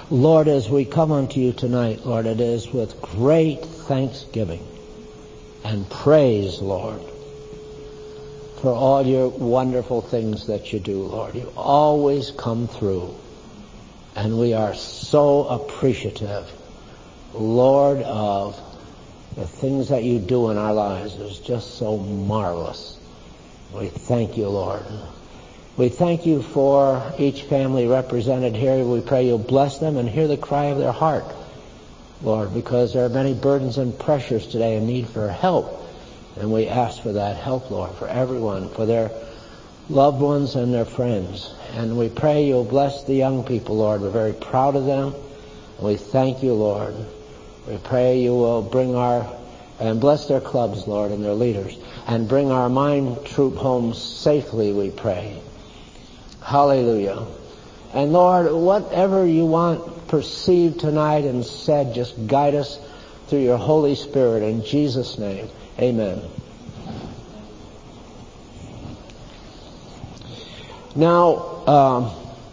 Lord, as we come unto you tonight, Lord, it is with great thanksgiving and praise, Lord, for all your wonderful things that you do, Lord. You always come through, and we are so appreciative, Lord, of the things that you do in our lives. Is just so marvelous. We thank you, Lord. We thank you for each family represented here. We pray you'll bless them and hear the cry of their heart, Lord, because there are many burdens and pressures today and need for help. And we ask for that help, Lord, for everyone, for their loved ones and their friends. And we pray you'll bless the young people, Lord. We're very proud of them. We thank you, Lord. We pray you will and bless their clubs, Lord, and their leaders, and bring our mine troop home safely, we pray. Hallelujah. And Lord, whatever you want perceived tonight and said, just guide us through your Holy Spirit. In Jesus' name, amen. Now,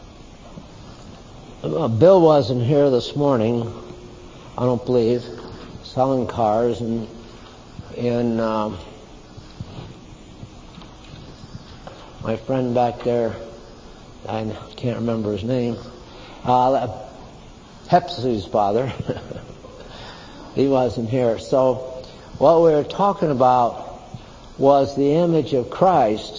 Bill wasn't here this morning, I don't believe, selling cars, and my friend back there, I can't remember his name, Hepsi's father, he wasn't here. So what we were talking about was the image of Christ,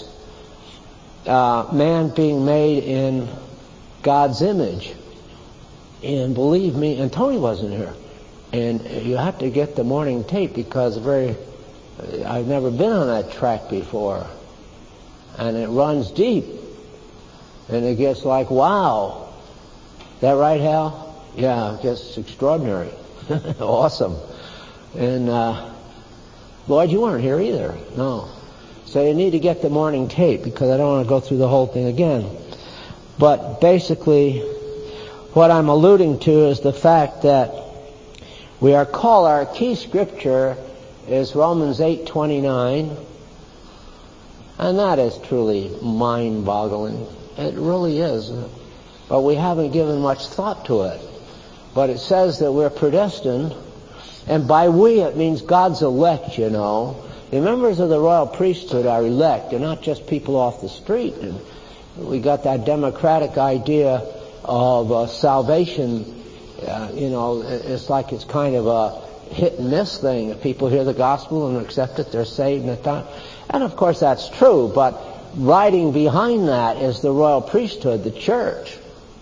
man being made in God's image. And believe me, and Tony wasn't here. And you have to get the morning tape because I've never been on that track before. And it runs deep. And it gets like, wow. That right, Hal? Yeah, it gets extraordinary. Awesome. And, Lloyd, you weren't here either. No. So you need to get the morning tape because I don't want to go through the whole thing again. But basically, what I'm alluding to is the fact that we are called, our key scripture is Romans 8:29, and that is truly mind-boggling. It really is. But we haven't given much thought to it. But it says that we're predestined, and by we it means God's elect, you know. The members of the royal priesthood are elect. They're not just people off the street. And we got that democratic idea of salvation. It's like it's kind of a hit and miss thing. If people hear the gospel and accept it, they're saved. And of course that's true, but riding behind that is the royal priesthood, the church.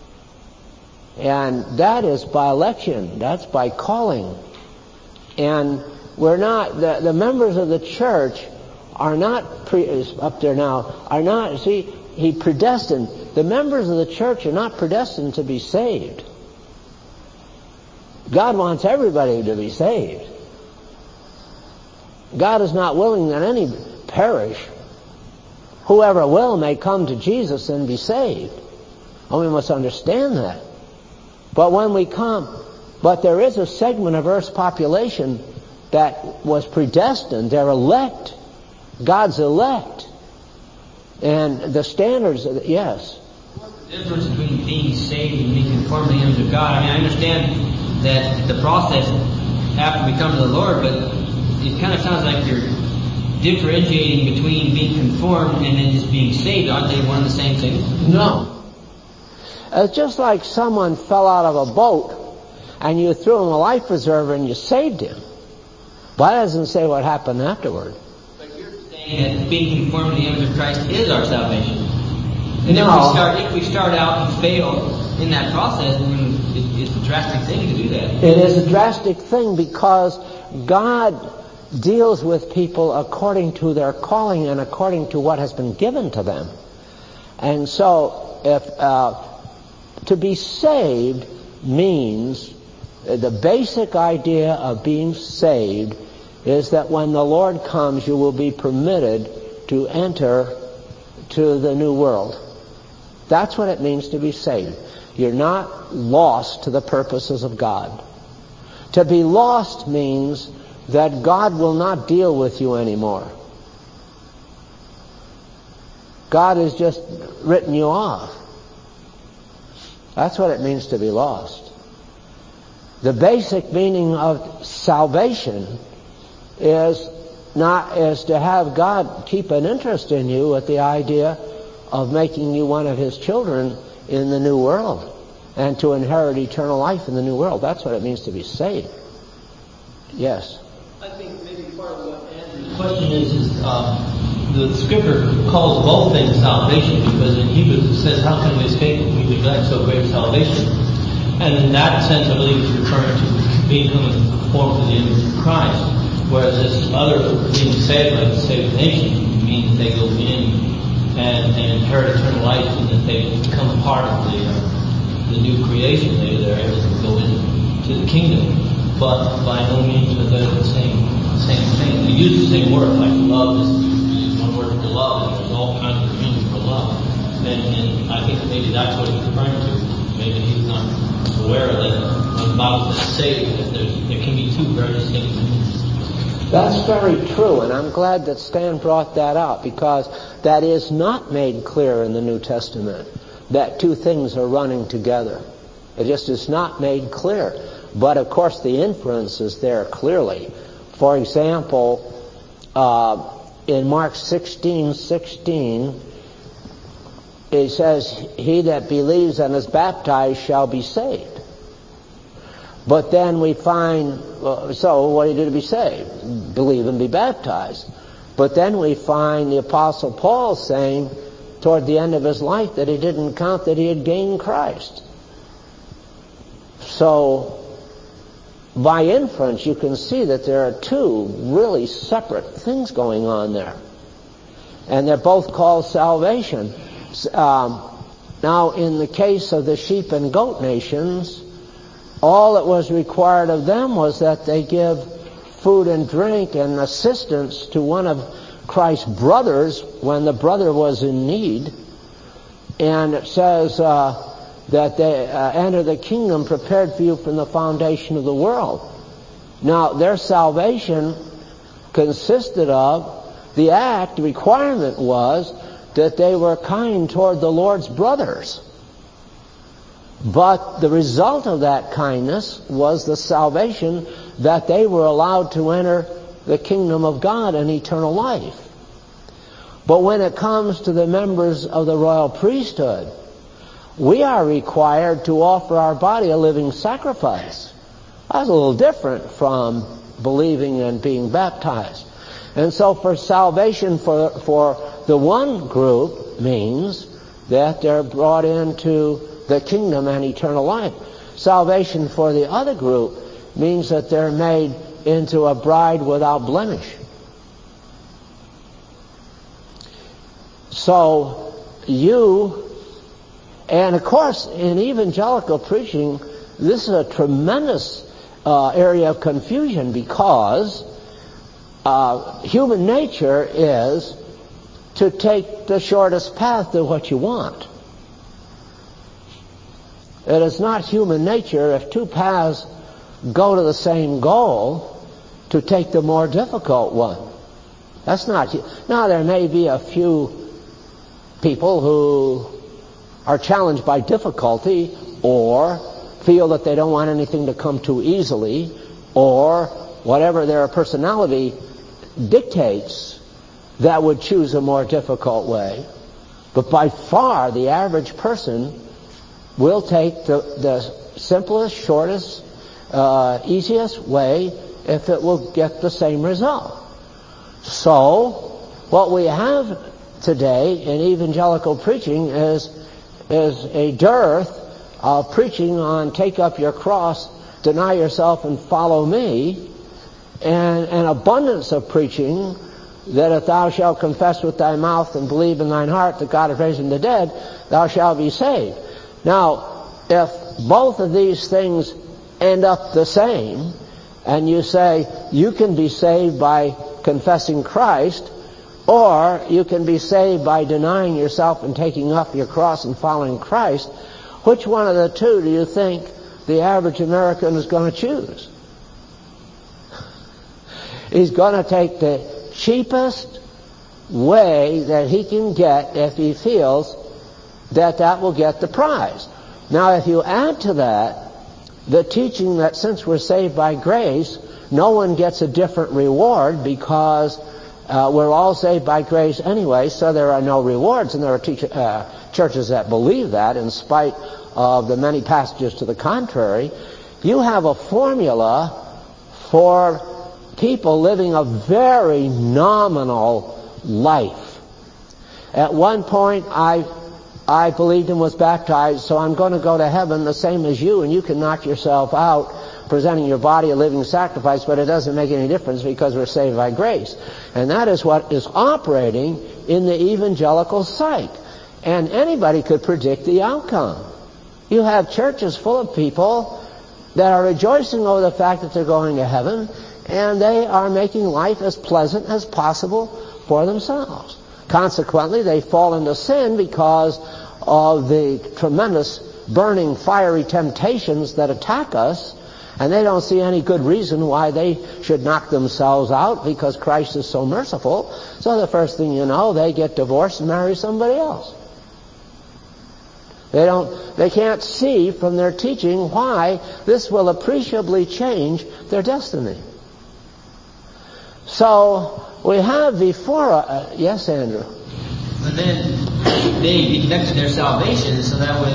And that is by election. That's by calling. And we're not, the members of the church are not, up there now, are not, see, he predestined. The members of the church are not predestined to be saved. God wants everybody to be saved. God is not willing that any perish. Whoever will may come to Jesus and be saved. And we must understand that. But when we come, but there is a segment of Earth's population that was predestined. They're elect. God's elect. And the standards, yes. What's the difference between being saved and being conformed to the image of God? I mean, I understand that the process after we come to the Lord, but it kind of sounds like you're differentiating between being conformed and then just being saved. Aren't they one and the same thing? No. It's just like someone fell out of a boat and you threw him a life preserver and you saved him. But that doesn't say what happened afterward. But you're saying that being conformed to the image of Christ is our salvation. And no. if we start out and fail in that process, then it's a drastic thing to do that. It is a drastic thing because God deals with people according to their calling and according to what has been given to them. And so if to be saved means the basic idea of being saved is that when the Lord comes, you will be permitted to enter to the new world. That's what it means to be saved. You're not lost to the purposes of God. To be lost means that God will not deal with you anymore. God has just written you off. That's what it means to be lost. The basic meaning of salvation is to have God keep an interest in you with the idea of making you one of His children in the new world and to inherit eternal life in the new world. That's what it means to be saved. Yes? I think maybe part of what Andrew's question is the Scripture calls both things salvation, because in Hebrews it says, how can we escape if we neglect so great salvation? And in that sense, I believe it's referring to becoming conformed to the image of Christ. Whereas this other being saved, like the saved nation, means that they go in and inherit eternal life, and that they become a part of the new creation. They're able to go into the kingdom. But by no means are they the same thing. They use the same word, like love is one word for love, and there's all kinds of meanings for love. And I think maybe that's what he's referring to. Maybe he's not aware that when the Bible says saved, that there can be two very distinct meanings. That's very true, and I'm glad that Stan brought that out, because that is not made clear in the New Testament, that two things are running together. It just is not made clear. But of course the inference is there clearly. For example, in Mark 16:16, it says, he that believes and is baptized shall be saved. But then we find, so what do you do to be saved? Believe and be baptized. But then we find the Apostle Paul saying toward the end of his life that he didn't count that he had gained Christ. So by inference, you can see that there are two really separate things going on there. And they're both called salvation. Now, in the case of the sheep and goat nations, all that was required of them was that they give food and drink and assistance to one of Christ's brothers when the brother was in need. And it says that they enter the kingdom prepared for you from the foundation of the world. Now, their salvation consisted of, the requirement was that they were kind toward the Lord's brothers. But the result of that kindness was the salvation that they were allowed to enter the kingdom of God and eternal life. But when it comes to the members of the royal priesthood, we are required to offer our body a living sacrifice. That's a little different from believing and being baptized. And so for salvation for the one group means that they're brought into the kingdom and eternal life. Salvation for the other group means that they're made into a bride without blemish. So and of course, in evangelical preaching, this is a tremendous area of confusion, because human nature is to take the shortest path to what you want. It is not human nature, if two paths go to the same goal, to take the more difficult one. That's not. Now, there may be a few people who are challenged by difficulty, or feel that they don't want anything to come too easily, or whatever their personality dictates, that would choose a more difficult way. But by far, the average person will take the simplest, shortest, easiest way if it will get the same result. So, what we have today in evangelical preaching is a dearth of preaching on take up your cross, deny yourself, and follow me, and an abundance of preaching that if thou shalt confess with thy mouth and believe in thine heart that God hath raised him from the dead, thou shalt be saved. Now, if both of these things end up the same, and you say you can be saved by confessing Christ, or you can be saved by denying yourself and taking up your cross and following Christ, which one of the two do you think the average American is going to choose? He's going to take the cheapest way that he can get if he feels that will get the prize. Now, if you add to that the teaching that since we're saved by grace, no one gets a different reward because we're all saved by grace anyway, so there are no rewards. And there are churches that believe that in spite of the many passages to the contrary. You have a formula for people living a very nominal life. At one point, I believed and was baptized, so I'm going to go to heaven the same as you, and you can knock yourself out presenting your body a living sacrifice, but it doesn't make any difference because we're saved by grace. And that is what is operating in the evangelical psyche. And anybody could predict the outcome. You have churches full of people that are rejoicing over the fact that they're going to heaven, and they are making life as pleasant as possible for themselves. Consequently, they fall into sin because of the tremendous burning, fiery temptations that attack us, and they don't see any good reason why they should knock themselves out because Christ is so merciful. So the first thing you know, they get divorced and marry somebody else. They can't see from their teaching why this will appreciably change their destiny. So we have before yes, Andrew. But then they neglected their salvation, so that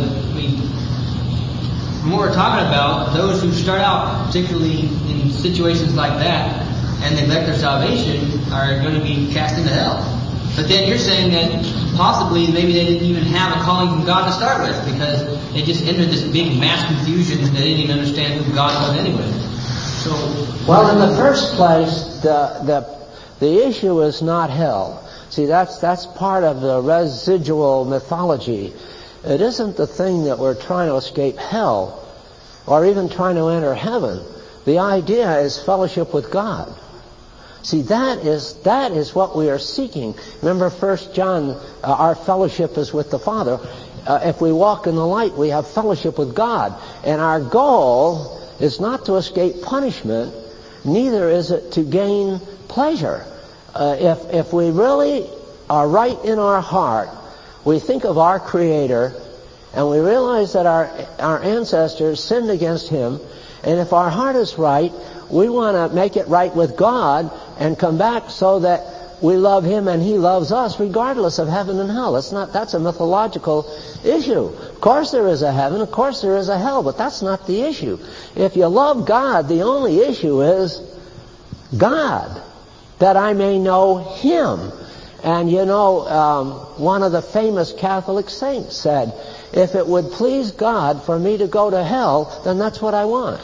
when we're talking about those who start out, particularly in situations like that, and neglect their salvation, are going to be cast into hell. But then you're saying that possibly maybe they didn't even have a calling from God to start with, because they just entered this big mass confusion and they didn't even understand who God was anyway. So, well, in the first place, the issue is not hell. See, that's part of the residual mythology. It isn't the thing that we're trying to escape hell or even trying to enter heaven. The idea is fellowship with God. See, that is what we are seeking. Remember 1 John, our fellowship is with the Father. If we walk in the light, we have fellowship with God. And our goal is not to escape punishment, neither is it to gain pleasure. If we really are right in our heart, we think of our Creator, and we realize that our ancestors sinned against Him, and if our heart is right, we want to make it right with God and come back so that we love Him and He loves us regardless of heaven and hell. That's a mythological issue. Of course there is a heaven, of course there is a hell, but that's not the issue. If you love God, the only issue is God, that I may know Him. And you know, one of the famous Catholic saints said, if it would please God for me to go to hell, then that's what I want.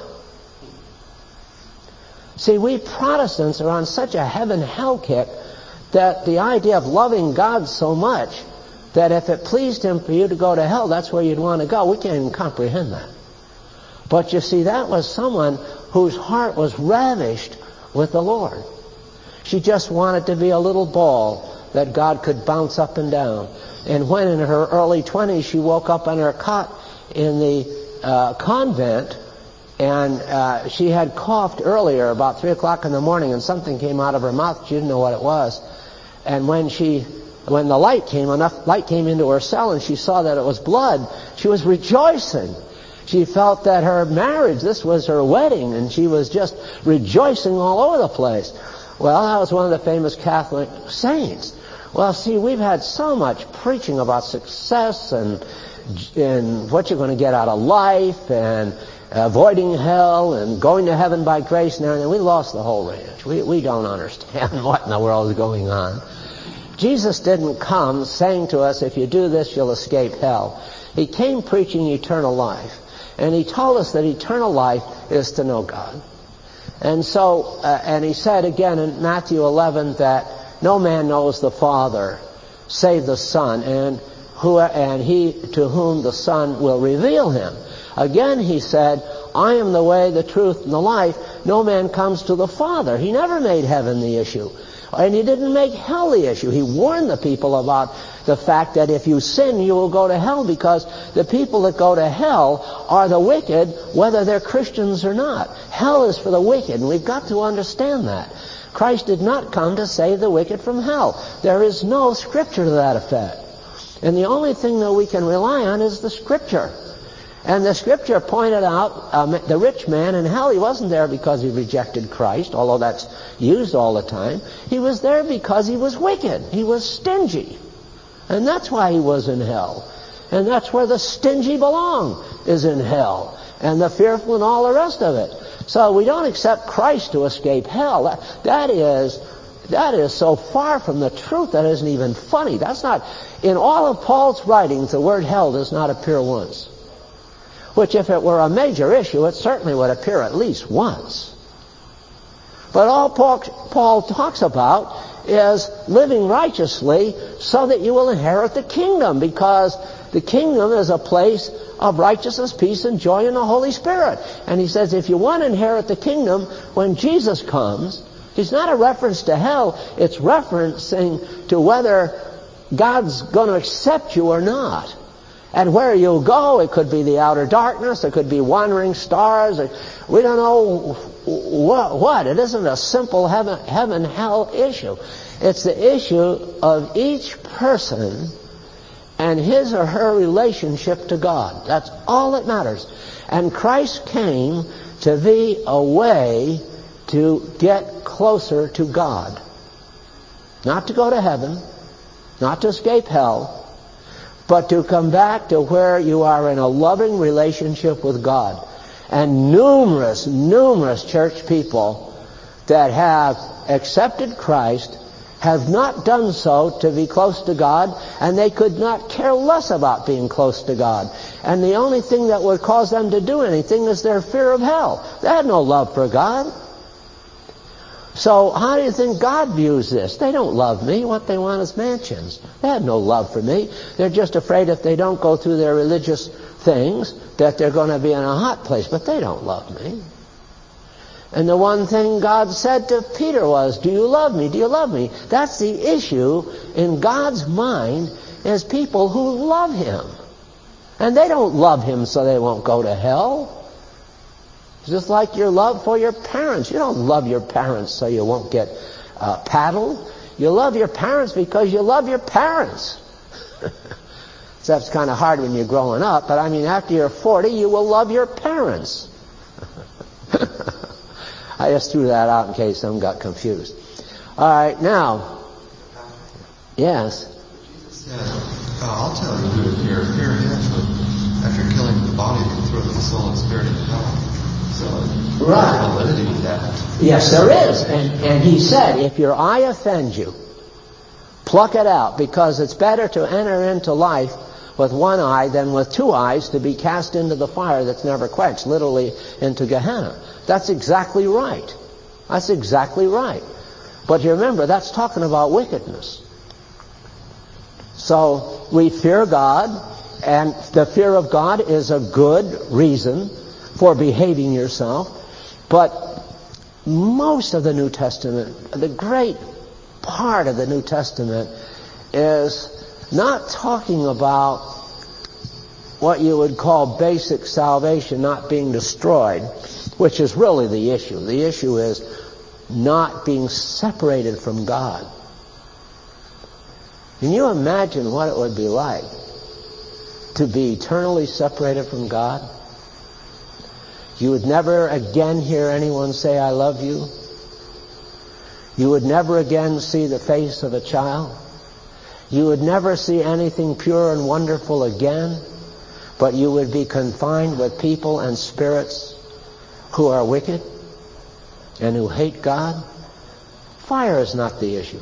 See, we Protestants are on such a heaven-hell kick that the idea of loving God so much that if it pleased Him for you to go to hell, that's where you'd want to go. We can't even comprehend that. But you see, that was someone whose heart was ravished with the Lord. She just wanted to be a little ball that God could bounce up and down. And when in her early 20s she woke up on her cot in the convent, and she had coughed earlier about 3 o'clock in the morning, and something came out of her mouth. She didn't know what it was. And when the light came, enough light came into her cell, and she saw that it was blood, she was rejoicing. She felt that her marriage, this was her wedding, and she was just rejoicing all over the place. Well, that was one of the famous Catholic saints. Well, see, we've had so much preaching about success and what you're going to get out of life and avoiding hell and going to heaven by grace and everything. We lost the whole ranch. We don't understand what in the world is going on. Jesus didn't come saying to us, if you do this, you'll escape hell. He came preaching eternal life. And He told us that eternal life is to know God. And so, and He said again in Matthew 11 that no man knows the Father save the Son, and he to whom the Son will reveal Him. Again He said, I am the way, the truth, and the life. No man comes to the Father. He never made heaven the issue. And He didn't make hell the issue. He warned the people about the fact that if you sin, you will go to hell, because the people that go to hell are the wicked, whether they're Christians or not. Hell is for the wicked, and we've got to understand that. Christ did not come to save the wicked from hell. There is no scripture to that effect. And the only thing that we can rely on is the scripture. And the Scripture pointed out the rich man in hell, he wasn't there because he rejected Christ, although that's used all the time. He was there because he was wicked. He was stingy. And that's why he was in hell. And that's where the stingy belong, is in hell. And the fearful and all the rest of it. So we don't accept Christ to escape hell. That is so far from the truth that isn't even funny. That's not, in all of Paul's writings, the word hell does not appear once. Which, if it were a major issue, it certainly would appear at least once. But all Paul talks about is living righteously so that you will inherit the kingdom, because the kingdom is a place of righteousness, peace, and joy in the Holy Spirit. And he says if you want to inherit the kingdom, when Jesus comes, it's not a reference to hell, it's referencing to whether God's going to accept you or not. And where you'll go, it could be the outer darkness, it could be wandering stars, we don't know what. It isn't a simple heaven-hell issue. It's the issue of each person and his or her relationship to God. That's all that matters. And Christ came to be a way to get closer to God. Not to go to heaven, not to escape hell, but to come back to where you are in a loving relationship with God. And numerous church people that have accepted Christ have not done so to be close to God, and they could not care less about being close to God. And the only thing that would cause them to do anything is their fear of hell. They had no love for God. So how do you think God views this? They don't love me. What they want is mansions. They have no love for me. They're just afraid if they don't go through their religious things that they're going to be in a hot place. But they don't love me. And the one thing God said to Peter was, do you love me? Do you love me? That's the issue in God's mind, is people who love Him. And they don't love Him so they won't go to hell. Just like your love for your parents. You don't love your parents so you won't get paddled. You love your parents because you love your parents. So that's kind of hard when you're growing up, but I mean after you're 40 you will love your parents. I just threw that out in case some got confused. All right, now. Yes? Jesus said, I'll tell you who to fear. Fear him. After killing the body, you can throw the soul and spirit into hell. So, right. There's validity to that. Yes, there is. And he said, if your eye offends you, pluck it out, because it's better to enter into life with one eye than with two eyes to be cast into the fire that's never quenched, literally into Gehenna. That's exactly right. That's exactly right. But you remember, that's talking about wickedness. So we fear God, and the fear of God is a good reason for behaving yourself. But most of the New Testament, the great part of the New Testament, is not talking about what you would call basic salvation not being destroyed, which is really the issue. The issue is not being separated from God. Can you imagine what it would be like to be eternally separated from God? You would never again hear anyone say, I love you. You would never again see the face of a child. You would never see anything pure and wonderful again, but you would be confined with people and spirits who are wicked and who hate God. Fire is not the issue.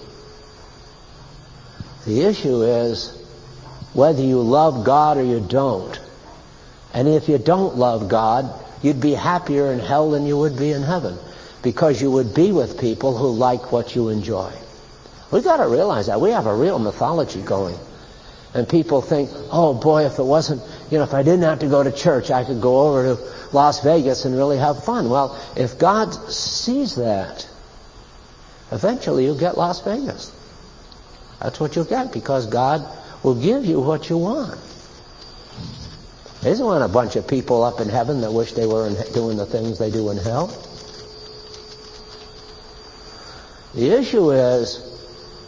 The issue is whether you love God or you don't. And if you don't love God, you'd be happier in hell than you would be in heaven, because you would be with people who like what you enjoy. We've got to realize that. We have a real mythology going. And people think, oh boy, if it wasn't, if I didn't have to go to church, I could go over to Las Vegas and really have fun. Well, if God sees that, eventually you'll get Las Vegas. That's what you'll get, because God will give you what you want. There isn't a bunch of people up in heaven that wish they were doing the things they do in hell. The issue is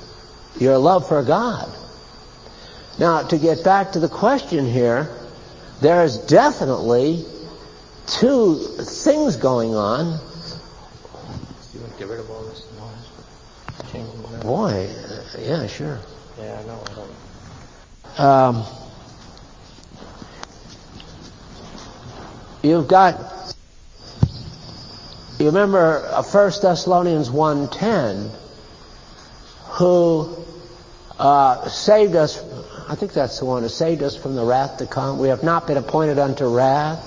your love for God. Now, to get back to the question here, There's definitely two things going on. You want to get rid of all this noise? Changing the Boy, yeah, sure. Yeah, I know. I don't. You've got, you remember 1 Thessalonians 1:10, who saved us, I think that's the one, who saved us from the wrath to come. We have not been appointed unto wrath,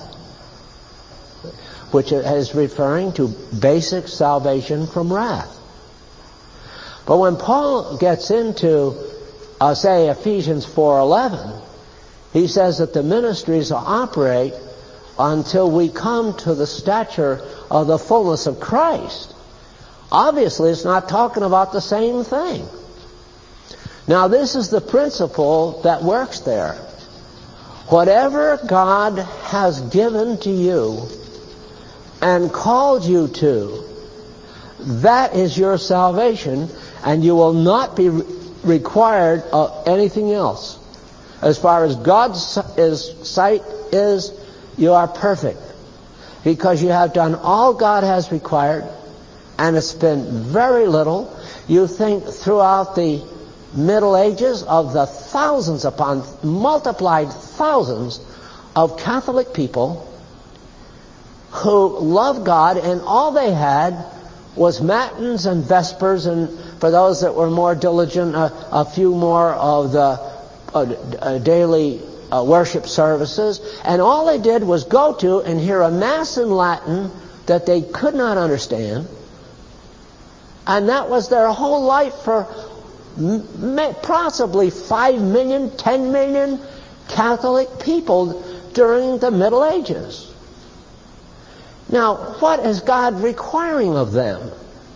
which is referring to basic salvation from wrath. But when Paul gets into, say, Ephesians 4:11, he says that the ministries will operate until we come to the stature of the fullness of Christ. Obviously, it's not talking about the same thing. Now, this is the principle that works there. Whatever God has given to you and called you to, that is your salvation, and you will not be required of anything else. As far as God's sight is, you are perfect, because you have done all God has required, and it's been very little. You think throughout the Middle Ages of the thousands upon multiplied thousands of Catholic people who loved God, and all they had was matins and vespers, and for those that were more diligent, a few more of the daily worship services, and all they did was go to and hear a mass in Latin that they could not understand, and that was their whole life for possibly 5 million, 10 million Catholic people during the Middle Ages. Now, what is God requiring of them?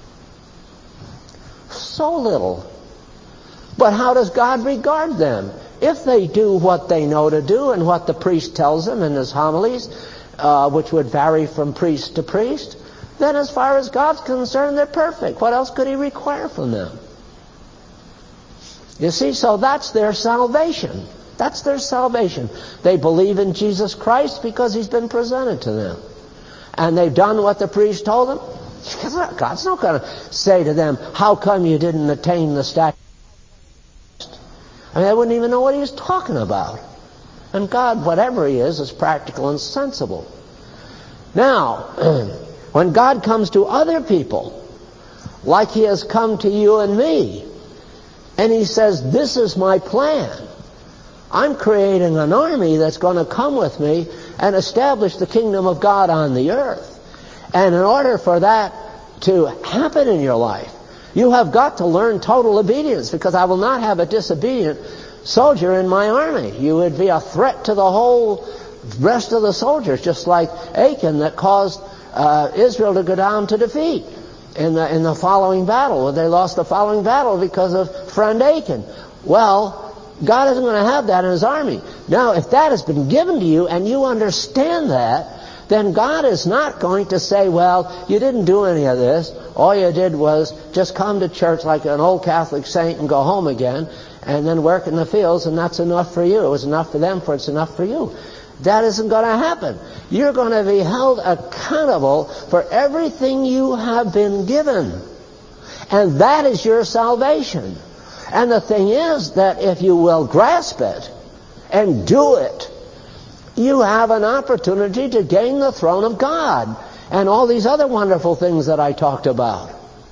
So little. But how does God regard them? If they do what they know to do and what the priest tells them in his homilies, which would vary from priest to priest, then as far as God's concerned, they're perfect. What else could he require from them? You see, so that's their salvation. That's their salvation. They believe in Jesus Christ because he's been presented to them. And they've done what the priest told them. God's not going to say to them, how come you didn't attain the stature? I mean, they wouldn't even know what he was talking about. And God, whatever he is practical and sensible. Now, when God comes to other people, like he has come to you and me, and he says, this is my plan. I'm creating an army that's going to come with me and establish the kingdom of God on the earth. And in order for that to happen in your life, you have got to learn total obedience, because I will not have a disobedient soldier in my army. You would be a threat to the whole rest of the soldiers, just like Achan that caused Israel to go down to defeat in the following battle. They lost the following battle because of friend Achan. Well, God isn't going to have that in his army. Now, if that has been given to you and you understand that, then God is not going to say, well, you didn't do any of this. All you did was just come to church like an old Catholic saint and go home again, and then work in the fields, and that's enough for you. It was enough for them, for it's enough for you. That isn't going to happen. You're going to be held accountable for everything you have been given. And that is your salvation. And the thing is that if you will grasp it and do it, you have an opportunity to gain the throne of God and all these other wonderful things that I talked about.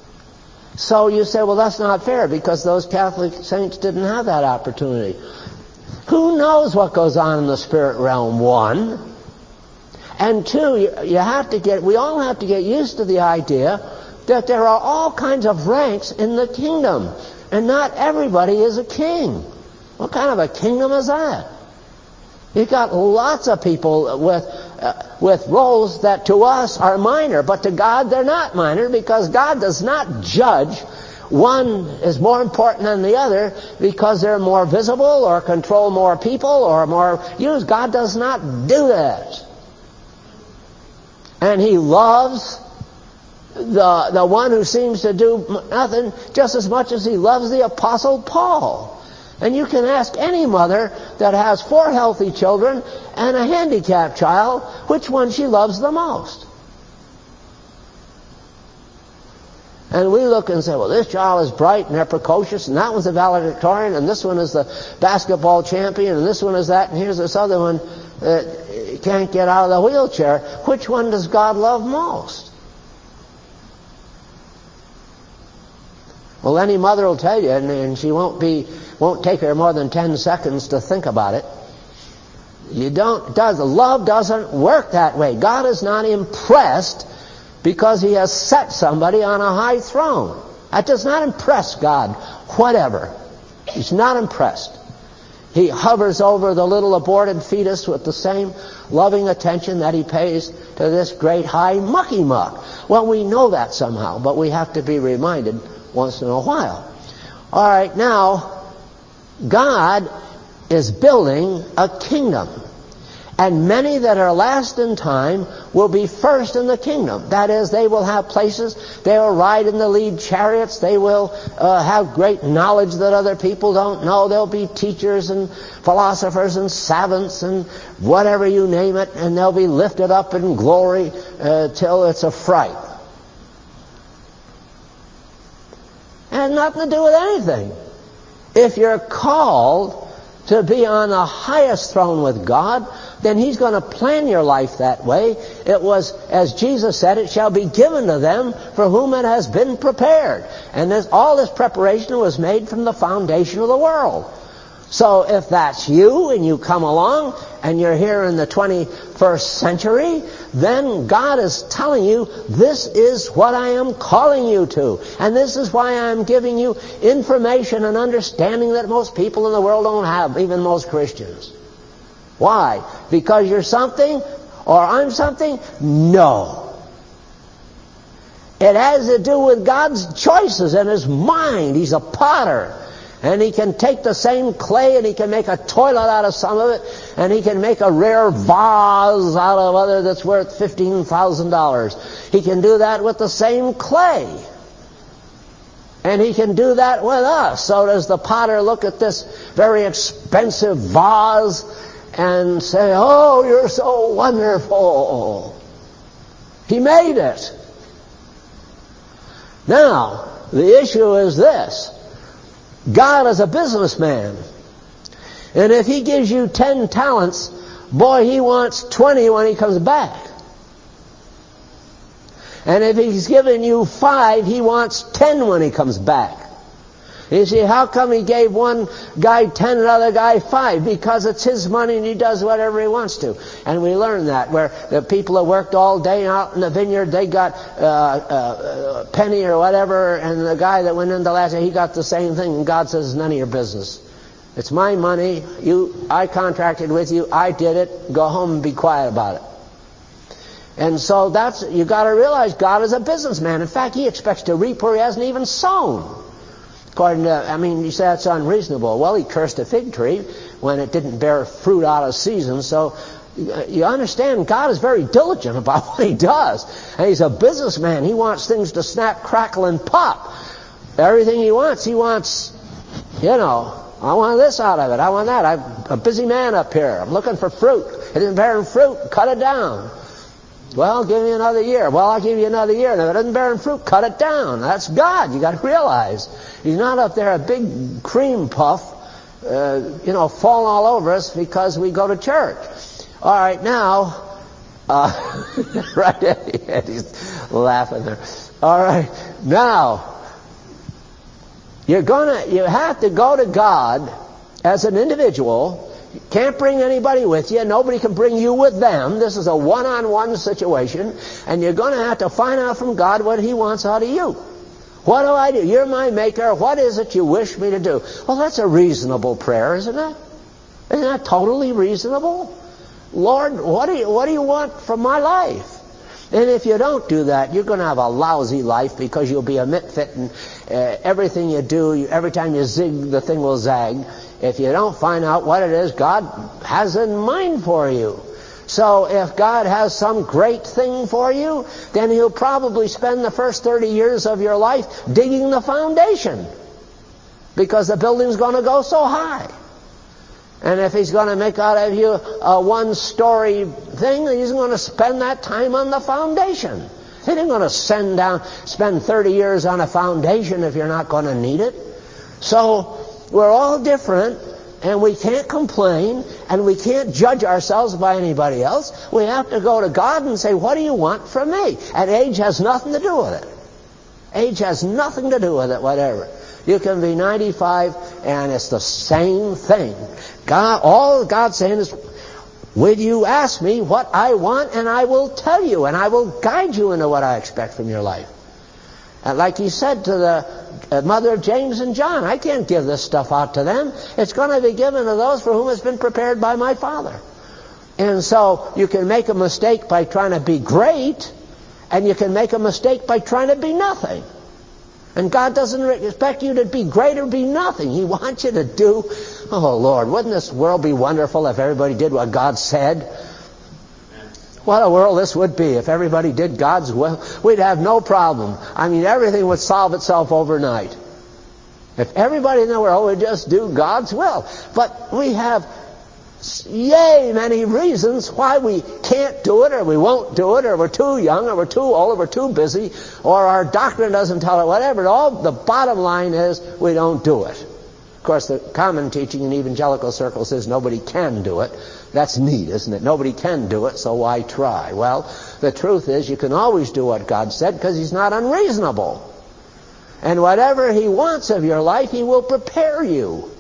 So you say, well, that's not fair because those Catholic saints didn't have that opportunity. Who knows what goes on in the spirit realm, one? And two, we all have to get used to the idea that there are all kinds of ranks in the kingdom. And not everybody is a king. What kind of a kingdom is that? You've got lots of people with roles that to us are minor, but to God they're not minor, because God does not judge one is more important than the other because they're more visible or control more people or more used. God does not do that. And he loves the one who seems to do nothing just as much as he loves the Apostle Paul. And you can ask any mother that has 4 healthy children and a handicapped child which one she loves the most. And we look and say, well, this child is bright and they're precocious, and that one's a valedictorian, and this one is the basketball champion, and this one is that, and here's this other one that can't get out of the wheelchair. Which one does God love most? Well, any mother will tell you, and she won't take her more than 10 seconds to think about it. Love doesn't work that way. God is not impressed because he has set somebody on a high throne. That does not impress God, whatever. He's not impressed. He hovers over the little aborted fetus with the same loving attention that he pays to this great high mucky muck. Well, we know that somehow, but we have to be reminded once in a while. All right, now, God is building a kingdom. And many that are last in time will be first in the kingdom. That is, they will have places, they will ride in the lead chariots, they will have great knowledge that other people don't know. They'll be teachers and philosophers and savants and whatever you name it, and they'll be lifted up in glory till it's a fright. It has nothing to do with anything. If you're called to be on the highest throne with God, then he's going to plan your life that way. It was, as Jesus said, it shall be given to them for whom it has been prepared. And all this preparation was made from the foundation of the world. So if that's you and you come along and you're here in the 21st century, then God is telling you, this is what I am calling you to. And this is why I'm giving you information and understanding that most people in the world don't have, even most Christians. Why? Because you're something or I'm something? No. It has to do with God's choices and his mind. He's a potter. And he can take the same clay and he can make a toilet out of some of it, and he can make a rare vase out of other that's worth $15,000. He can do that with the same clay. And he can do that with us. So does the potter look at this very expensive vase and say, oh, you're so wonderful. He made it. Now, the issue is this. God is a businessman. And if he gives you 10 talents, boy, he wants 20 when he comes back. And if he's given you 5, he wants 10 when he comes back. You see, how come he gave one guy 10 and another guy 5? Because it's his money and he does whatever he wants to. And we learn that, where the people that worked all day out in the vineyard, they got a penny or whatever, and the guy that went in the last day, he got the same thing, and God says, it's none of your business. It's my money. I contracted with you. I did it. Go home and be quiet about it. And so you got to realize God is a businessman. In fact, he expects to reap where he hasn't even sown. According to, you say that's unreasonable. Well, he cursed a fig tree when it didn't bear fruit out of season. So you understand, God is very diligent about what he does. And he's a businessman. He wants things to snap, crackle, and pop. Everything he wants, I want this out of it. I want that. I'm a busy man up here. I'm looking for fruit. It isn't bearing fruit. Cut it down. Well, give me another year. Well, I'll give you another year. And if it isn't bearing fruit, cut it down. That's God. You got to realize. He's not up there a big cream puff, falling all over us because we go to church. All right, now, right, Eddie's laughing there. All right, now, you have to go to God as an individual. You can't bring anybody with you. Nobody can bring you with them. This is a one-on-one situation. And you're going to have to find out from God what he wants out of you. What do I do? You're my maker. What is it you wish me to do? Well, that's a reasonable prayer, isn't it? Isn't that totally reasonable? Lord, what do you want from my life? And if you don't do that, you're going to have a lousy life, because you'll be a misfit, and everything you do, every time you zig, the thing will zag. If you don't find out what it is God has in mind for you. So if God has some great thing for you, then he'll probably spend the first 30 years of your life digging the foundation. because the building's going to go so high. And if he's going to make out of you a one-story thing, he's going to spend that time on the foundation. He ain't going to spend 30 years on a foundation if you're not going to need it. So we're all different, and we can't complain, and we can't judge ourselves by anybody else. We have to go to God and say, what do you want from me? And age has nothing to do with it. Age has nothing to do with it, whatever. You can be 95, and it's the same thing. All God's saying is, will you ask me what I want, and I will tell you, and I will guide you into what I expect from your life. And like he said to the mother of James and John, I can't give this stuff out to them. It's going to be given to those for whom it's been prepared by my Father. And so you can make a mistake by trying to be great, and you can make a mistake by trying to be nothing. And God doesn't expect you to be great or be nothing. He wants you to do, oh Lord, wouldn't this world be wonderful if everybody did what God said? What a world this would be if everybody did God's will. We'd have no problem. I mean, everything would solve itself overnight. If everybody in the world would just do God's will. But we have many reasons why we can't do it, or we won't do it, or we're too young, or we're too old, or we're too busy, or our doctrine doesn't tell it, whatever. All the bottom line is we don't do it. Of course, the common teaching in evangelical circles is nobody can do it. That's neat, isn't it? Nobody can do it, so why try? Well, the truth is you can always do what God said because He's not unreasonable. And whatever He wants of your life, He will prepare you.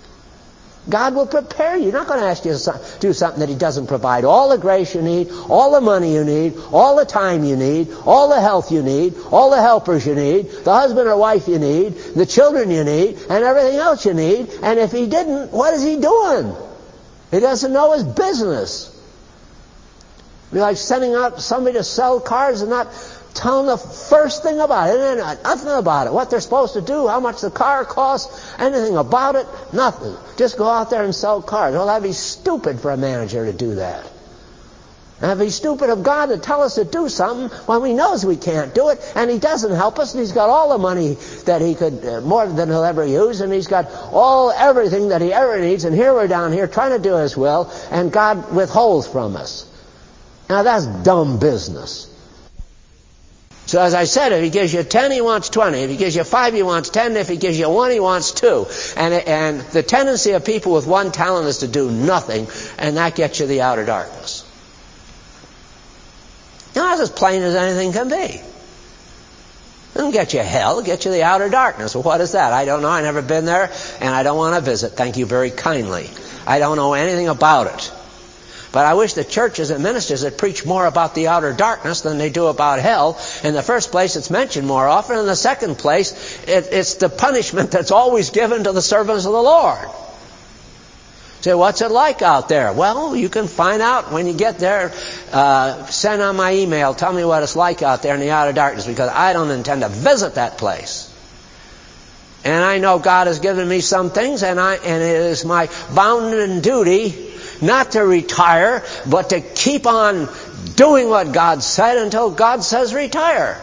God will prepare you. He's not going to ask you to do something that He doesn't provide. All the grace you need, all the money you need, all the time you need, all the health you need, all the helpers you need, the husband or wife you need, the children you need, and everything else you need. And if He didn't, what is He doing? He doesn't know His business. It'd be like sending out somebody to sell cars and not telling the first thing about it, nothing about it, what they're supposed to do, how much the car costs, anything about it, nothing. Just go out there and sell cars. Well, that'd be stupid for a manager to do that. And it'd be stupid of God to tell us to do something when He knows we can't do it, and He doesn't help us, and He's got all the money that He could, more than He'll ever use, and He's got everything that He ever needs, and here we're down here trying to do His will, and God withholds from us. Now that's dumb business. So as I said, if He gives you 10, He wants 20. If He gives you 5, He wants 10. If He gives you 1, He wants 2. And the tendency of people with one talent is to do nothing, and that gets you the outer darkness. You know, that's as plain as anything can be. It doesn't get you hell, it gets you the outer darkness. Well, what is that? I don't know. I've never been there, and I don't want to visit. Thank you very kindly. I don't know anything about it. But I wish the churches and ministers had preached more about the outer darkness than they do about hell. In the first place, it's mentioned more often. In the second place, it's the punishment that's always given to the servants of the Lord. So what's it like out there? Well, you can find out when you get there. Send on my email. Tell me what it's like out there in the outer darkness, because I don't intend to visit that place. And I know God has given me some things, and it is my bounden duty not to retire, but to keep on doing what God said until God says retire.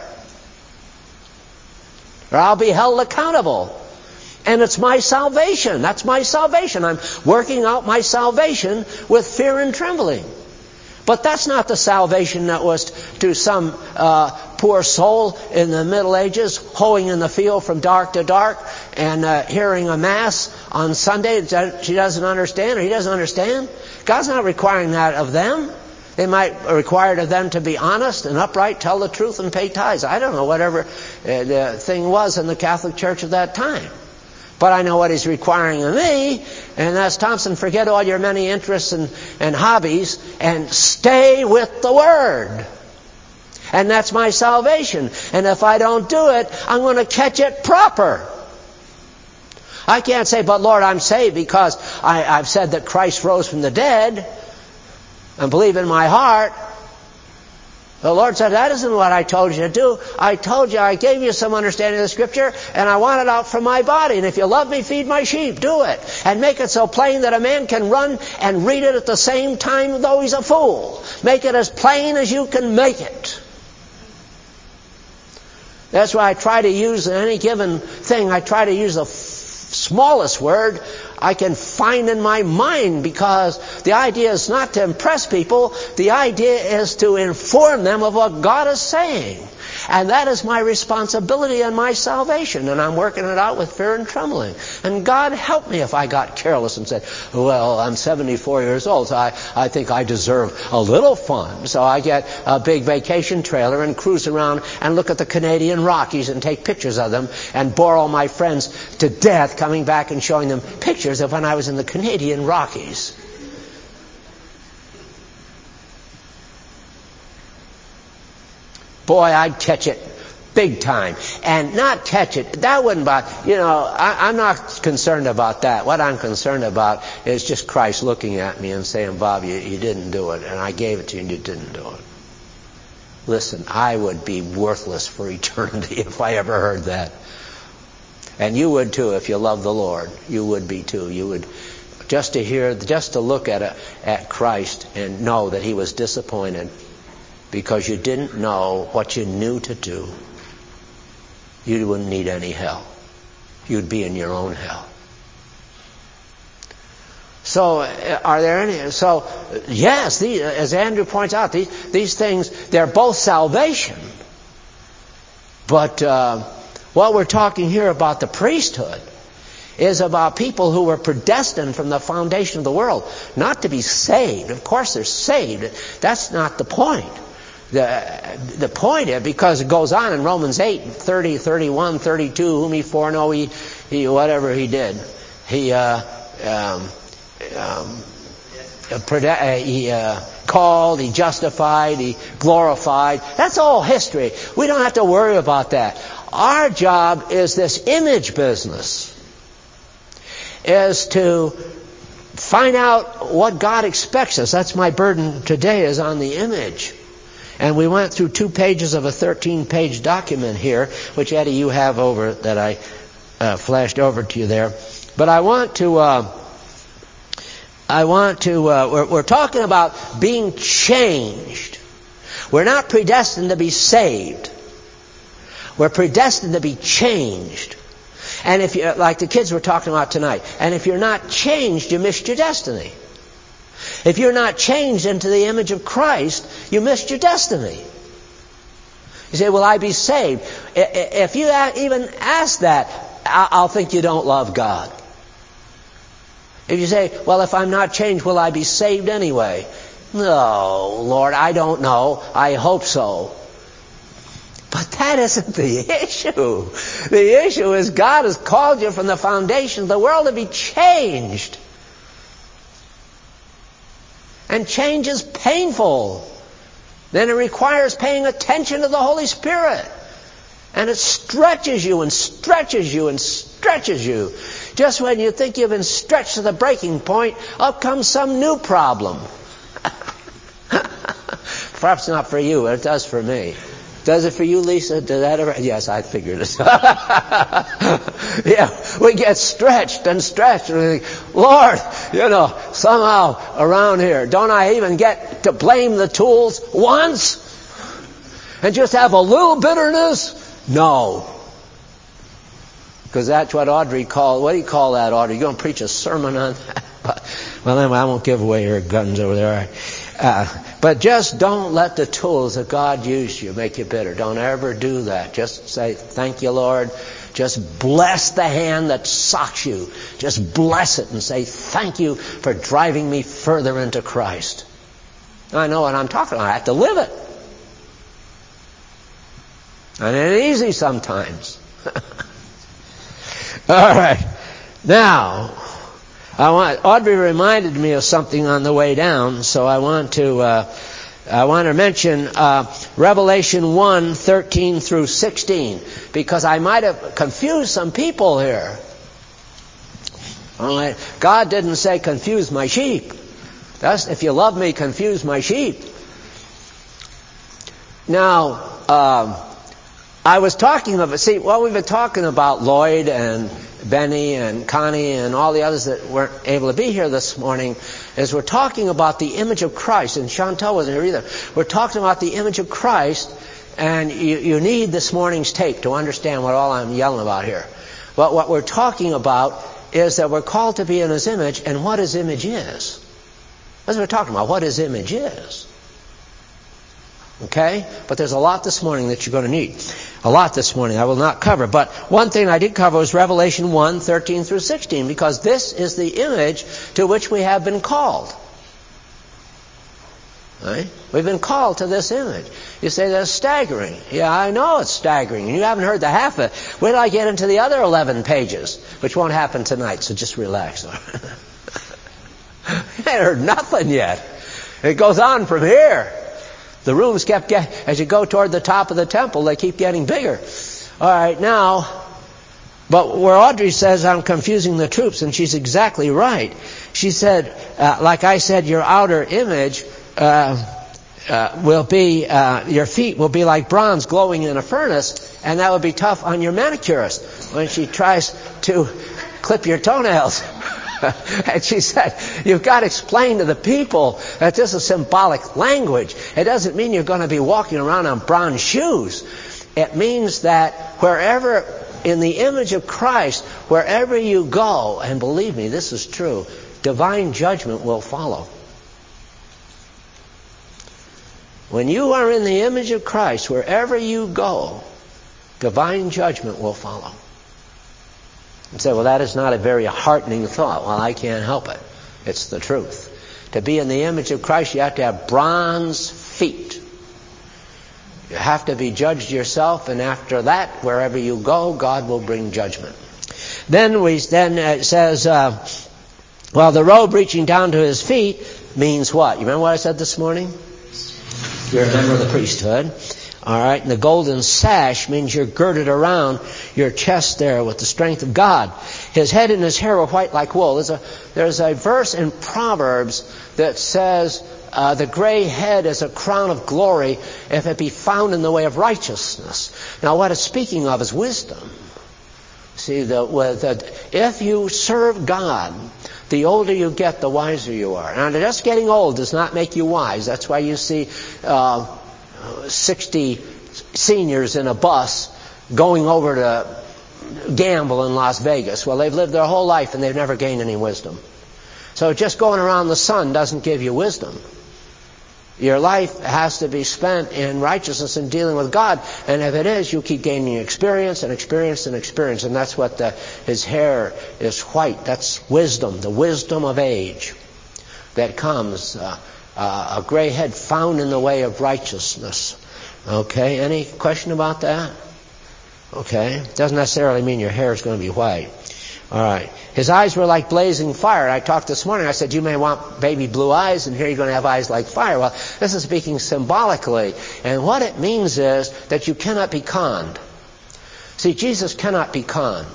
Or I'll be held accountable. And it's my salvation. That's my salvation. I'm working out my salvation with fear and trembling. But that's not the salvation that was to some poor soul in the Middle Ages, hoeing in the field from dark to dark and hearing a Mass on Sunday that she doesn't understand or he doesn't understand. God's not requiring that of them. They might require of them to be honest and upright, tell the truth, and pay tithes. I don't know, whatever the thing was in the Catholic Church at that time. But I know what He's requiring of me, and that's, Thompson, forget all your many interests and hobbies, and stay with the Word. And that's my salvation. And if I don't do it, I'm going to catch it proper. I can't say, but Lord, I'm saved because I've said that Christ rose from the dead and believe in my heart. The Lord said, that isn't what I told you to do. I told you, I gave you some understanding of the Scripture, and I want it out from my body. And if you love me, feed my sheep. Do it. And make it so plain that a man can run and read it at the same time, though he's a fool. Make it as plain as you can make it. That's why I try to use in any given thing, I try to use the smallest word I can find in my mind, because the idea is not to impress people. The idea is to inform them of what God is saying. And that is my responsibility and my salvation. And I'm working it out with fear and trembling. And God help me if I got careless and said, well, I'm 74 years old, so I think I deserve a little fun. So I get a big vacation trailer and cruise around and look at the Canadian Rockies and take pictures of them and bore all my friends to death coming back and showing them pictures of when I was in the Canadian Rockies. Boy, I'd catch it big time. And not catch it, that wouldn't bother, I'm not concerned about that. What I'm concerned about is just Christ looking at me and saying, Bob, you didn't do it, and I gave it to you and you didn't do it. Listen, I would be worthless for eternity if I ever heard that. And you would too if you love the Lord. You would be too. You would, just to look at Christ and know that He was disappointed because you didn't know what you knew to do, you wouldn't need any hell. You'd be in your own hell. So, yes, as Andrew points out, these things, they're both salvation. But what we're talking here about the priesthood is about people who were predestined from the foundation of the world, not to be saved. Of course they're saved. That's not the point. The point is, because it goes on in Romans 8, 30, 31, 32, whom He foreknow, he whatever He did. He called, He justified, He glorified. That's all history. We don't have to worry about that. Our job is this image business, is to find out what God expects us. That's my burden today, is on the image. And we went through 2 pages of a 13-page document here, which, Eddie, you have over, that I flashed over to you there. But we're talking about being changed. We're not predestined to be saved. We're predestined to be changed. And if you, like the kids were talking about tonight, and if you're not changed, you missed your destiny. If you're not changed into the image of Christ, you missed your destiny. You say, will I be saved? If you even ask that, I'll think you don't love God. If you say, well, if I'm not changed, will I be saved anyway? No, Lord, I don't know. I hope so. But that isn't the issue. The issue is God has called you from the foundation of the world to be changed. And change is painful. Then it requires paying attention to the Holy Spirit. And it stretches you and stretches you and stretches you. Just when you think you've been stretched to the breaking point, up comes some new problem. Perhaps not for you, but it does for me. Does it for you, Lisa? Did that ever? Yes, I figured it. Yeah, we get stretched and stretched, and we think, Lord, somehow around here, don't I even get to blame the tools once? And just have a little bitterness? No. Because that's what Audrey called, what do you call that, Audrey? You're going to preach a sermon on that? Well, anyway, I won't give away her guns over there. But just don't let the tools that God used you make you bitter. Don't ever do that. Just say, thank you, Lord. Just bless the hand that socks you. Just bless it and say, thank you for driving me further into Christ. I know what I'm talking about. I have to live it. And it ain't easy sometimes. All right. Now, Audrey reminded me of something on the way down, so I want to mention Revelation 1:13 through 16, because I might have confused some people here. God didn't say confuse my sheep. That's, if you love me, confuse my sheep. Now, I was talking about, we've been talking about Lloyd and Benny and Connie and all the others that weren't able to be here this morning, is we're talking about the image of Christ, and Chantel wasn't here either. We're talking about the image of Christ, and you need this morning's tape to understand what all I'm yelling about here. But what we're talking about is that we're called to be in His image, and what His image is. That's what we're talking about, what His image is. Okay? But there's a lot this morning that you're going to need. A lot this morning I will not cover. But one thing I did cover was Revelation 1, 13 through 16, because this is the image to which we have been called. Right? We've been called to this image. You say that's staggering. Yeah, I know it's staggering. You haven't heard the half of it. Wait till I get into the other 11 pages, which won't happen tonight, so just relax. You ain't heard nothing yet. It goes on from here. The rooms kept getting, as you go toward the top of the temple, they keep getting bigger. All right, now, but where Audrey says I'm confusing the troops, and she's exactly right. She said, like I said, your outer image will be, your feet will be like bronze glowing in a furnace, and that would be tough on your manicurist when she tries to clip your toenails. And she said, you've got to explain to the people that this is symbolic language. It doesn't mean you're going to be walking around on bronze shoes. It means that wherever, in the image of Christ, wherever you go, and believe me, this is true, divine judgment will follow. When you are in the image of Christ, wherever you go, divine judgment will follow. And say, well, that is not a very heartening thought. Well, I can't help it. It's the truth. To be in the image of Christ, you have to have bronze feet. You have to be judged yourself, and after that, wherever you go, God will bring judgment. Then it says, well, the robe reaching down to His feet means what? You remember what I said this morning? You're a member of the priesthood. All right, and the golden sash means you're girded around your chest there with the strength of God. His head and His hair were white like wool. There's a verse in Proverbs that says, the gray head is a crown of glory if it be found in the way of righteousness. Now what it's speaking of is wisdom. See, if you serve God, the older you get, the wiser you are. Now, just getting old does not make you wise. That's why you see 60 seniors in a bus going over to gamble in Las Vegas. Well, they've lived their whole life and they've never gained any wisdom. So just going around the sun doesn't give you wisdom. Your life has to be spent in righteousness and dealing with God. And if it is, you keep gaining experience and experience and experience. And that's what His hair is white. That's wisdom, the wisdom of age that comes. A gray head found in the way of righteousness. Okay, any question about that? Okay, doesn't necessarily mean your hair is going to be white. All right. His eyes were like blazing fire. I talked this morning, I said, you may want baby blue eyes, and here you're going to have eyes like fire. Well, this is speaking symbolically. And what it means is that you cannot be conned. See, Jesus cannot be conned.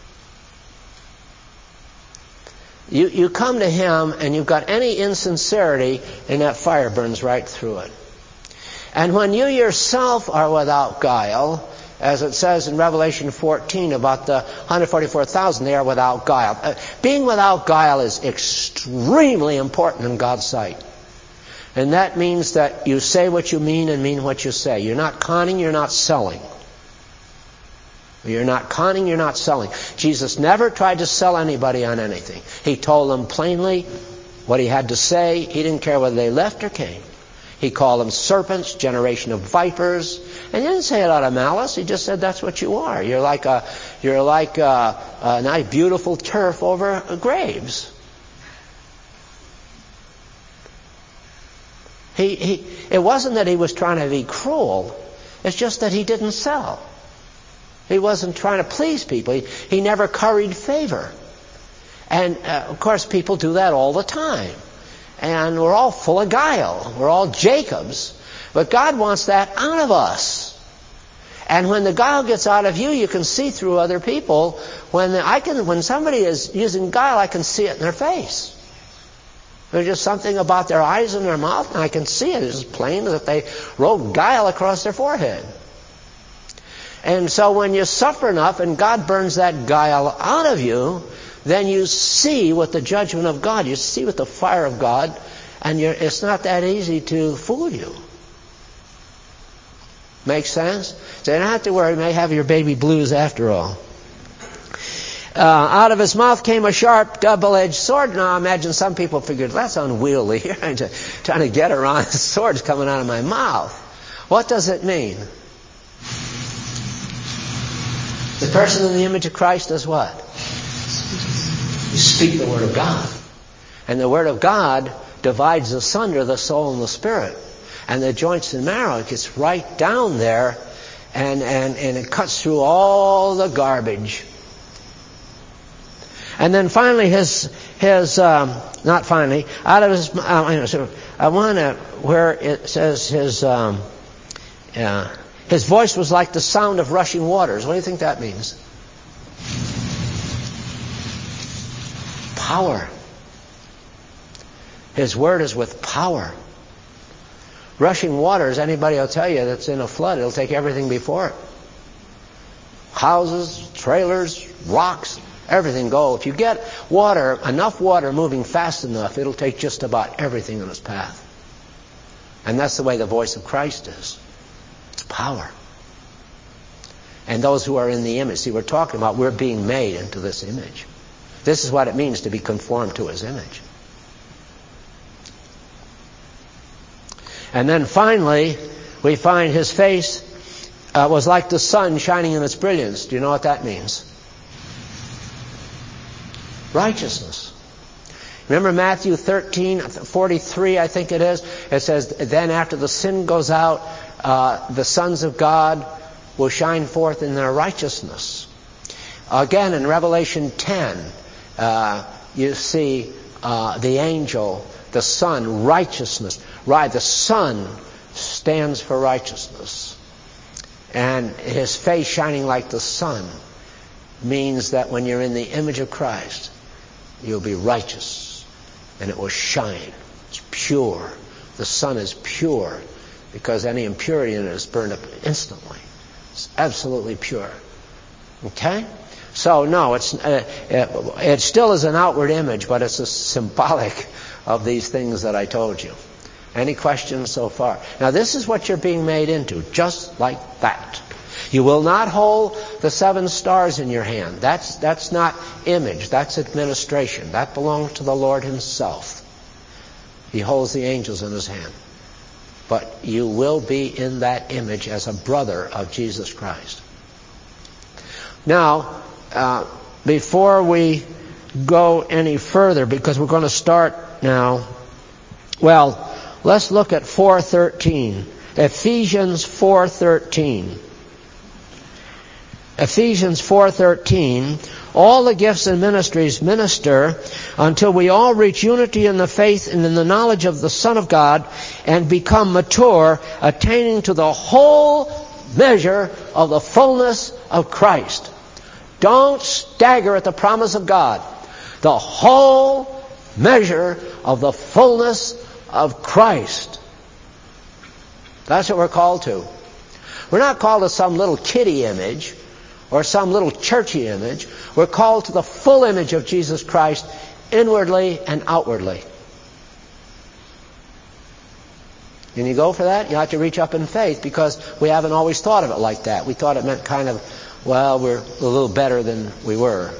You come to Him and you've got any insincerity, and that fire burns right through it. And when you yourself are without guile, as it says in Revelation 14 about the 144,000, they are without guile. Being without guile is extremely important in God's sight. And that means that you say what you mean and mean what you say. You're not conning, you're not selling. You're not conning, you're not selling. Jesus never tried to sell anybody on anything. He told them plainly what He had to say. He didn't care whether they left or came. He called them serpents, generation of vipers. And He didn't say it out of malice. He just said that's what you are. You're like a nice beautiful turf over graves. It wasn't that He was trying to be cruel. It's just that He didn't sell. He wasn't trying to please people. He never curried favor. And, of course, people do that all the time. And we're all full of guile. We're all Jacobs. But God wants that out of us. And when the guile gets out of you, you can see through other people. When somebody is using guile, I can see it in their face. There's just something about their eyes and their mouth, and I can see it. It's as plain as if they wrote guile across their forehead. And so when you suffer enough and God burns that guile out of you, then you see with the judgment of God, you see with the fire of God, and it's not that easy to fool you. Make sense? So you don't have to worry, you may have your baby blues after all. Out of his mouth came a sharp, double-edged sword. Now, imagine some people figured, that's unwieldy. Here I'm trying to get around. The sword's coming out of my mouth. What does it mean? The person in the image of Christ does what? You speak the Word of God. And the Word of God divides asunder the soul and the spirit. And the joints and marrow, it gets right down there, and it cuts through all the garbage. And then finally not finally, out of his, I want to, where it says his voice was like the sound of rushing waters. What do you think that means? Power. His word is with power. Rushing waters, anybody will tell you that's in a flood, it'll take everything before it. Houses, trailers, rocks, everything go. If you get water, enough water moving fast enough, it'll take just about everything in its path. And that's the way the voice of Christ is. It's power. And those who are in the image, see, we're talking about we're being made into this image. This is what it means to be conformed to His image. And then finally, we find His face was like the sun shining in its brilliance. Do you know what that means? Righteousness. Remember Matthew 13:43, I think it is? It says, then after the sin goes out, the sons of God will shine forth in their righteousness. Again, in Revelation 10, you see the angel, the sun, righteousness. Right, the sun stands for righteousness. And his face shining like the sun means that when you're in the image of Christ, you'll be righteous. And it will shine. It's pure. The sun is pure because any impurity in it is burned up instantly. It's absolutely pure. Okay? So, no, it still is an outward image, but it's a symbolic of these things that I told you. Any questions so far? Now, this is what you're being made into, just like that. You will not hold the 7 stars in your hand. That's not image. That's administration. That belongs to the Lord Himself. He holds the angels in His hand. But you will be in that image as a brother of Jesus Christ. Now, before we go any further, because we're going to start now, well, let's look at 4:13. Ephesians 4:13. Ephesians 4:13. All the gifts and ministries minister until we all reach unity in the faith and in the knowledge of the Son of God and become mature, attaining to the whole measure of the fullness of Christ. Don't stagger at the promise of God. The whole measure of the fullness of Christ. That's what we're called to. We're not called to some little kiddie image or some little churchy image. We're called to the full image of Jesus Christ inwardly and outwardly. And you go for that, you have to reach up in faith because we haven't always thought of it like that. We thought it meant kind of, well, we're a little better than we were.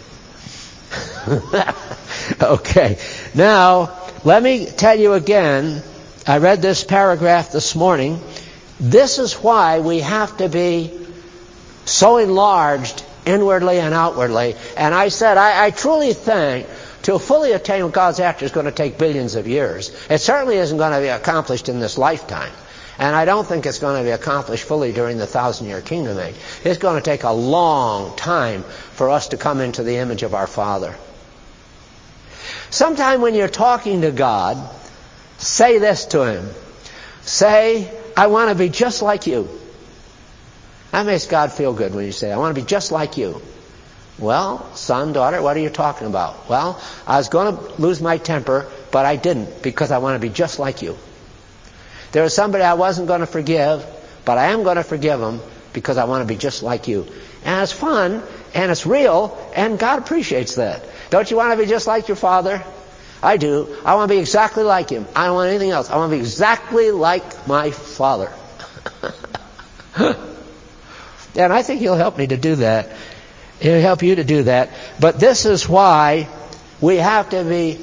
Okay. Now, let me tell you again, I read this paragraph this morning. This is why we have to be so enlarged inwardly and outwardly. And I said, I truly think to fully attain what God's after is going to take billions of years. It certainly isn't going to be accomplished in this lifetime. And I don't think it's going to be accomplished fully during the 1,000-year kingdom age. It's going to take a long time for us to come into the image of our Father. Sometime when you're talking to God, say this to Him. Say, I want to be just like you. That makes God feel good when you say, I want to be just like you. Well, son, daughter, what are you talking about? Well, I was going to lose my temper, but I didn't because I want to be just like you. There was somebody I wasn't going to forgive, but I am going to forgive them because I want to be just like you. And it's fun, and it's real, and God appreciates that. Don't you want to be just like your Father? I do. I want to be exactly like Him. I don't want anything else. I want to be exactly like my Father. And I think He'll help me to do that. He'll help you to do that. But this is why we have to be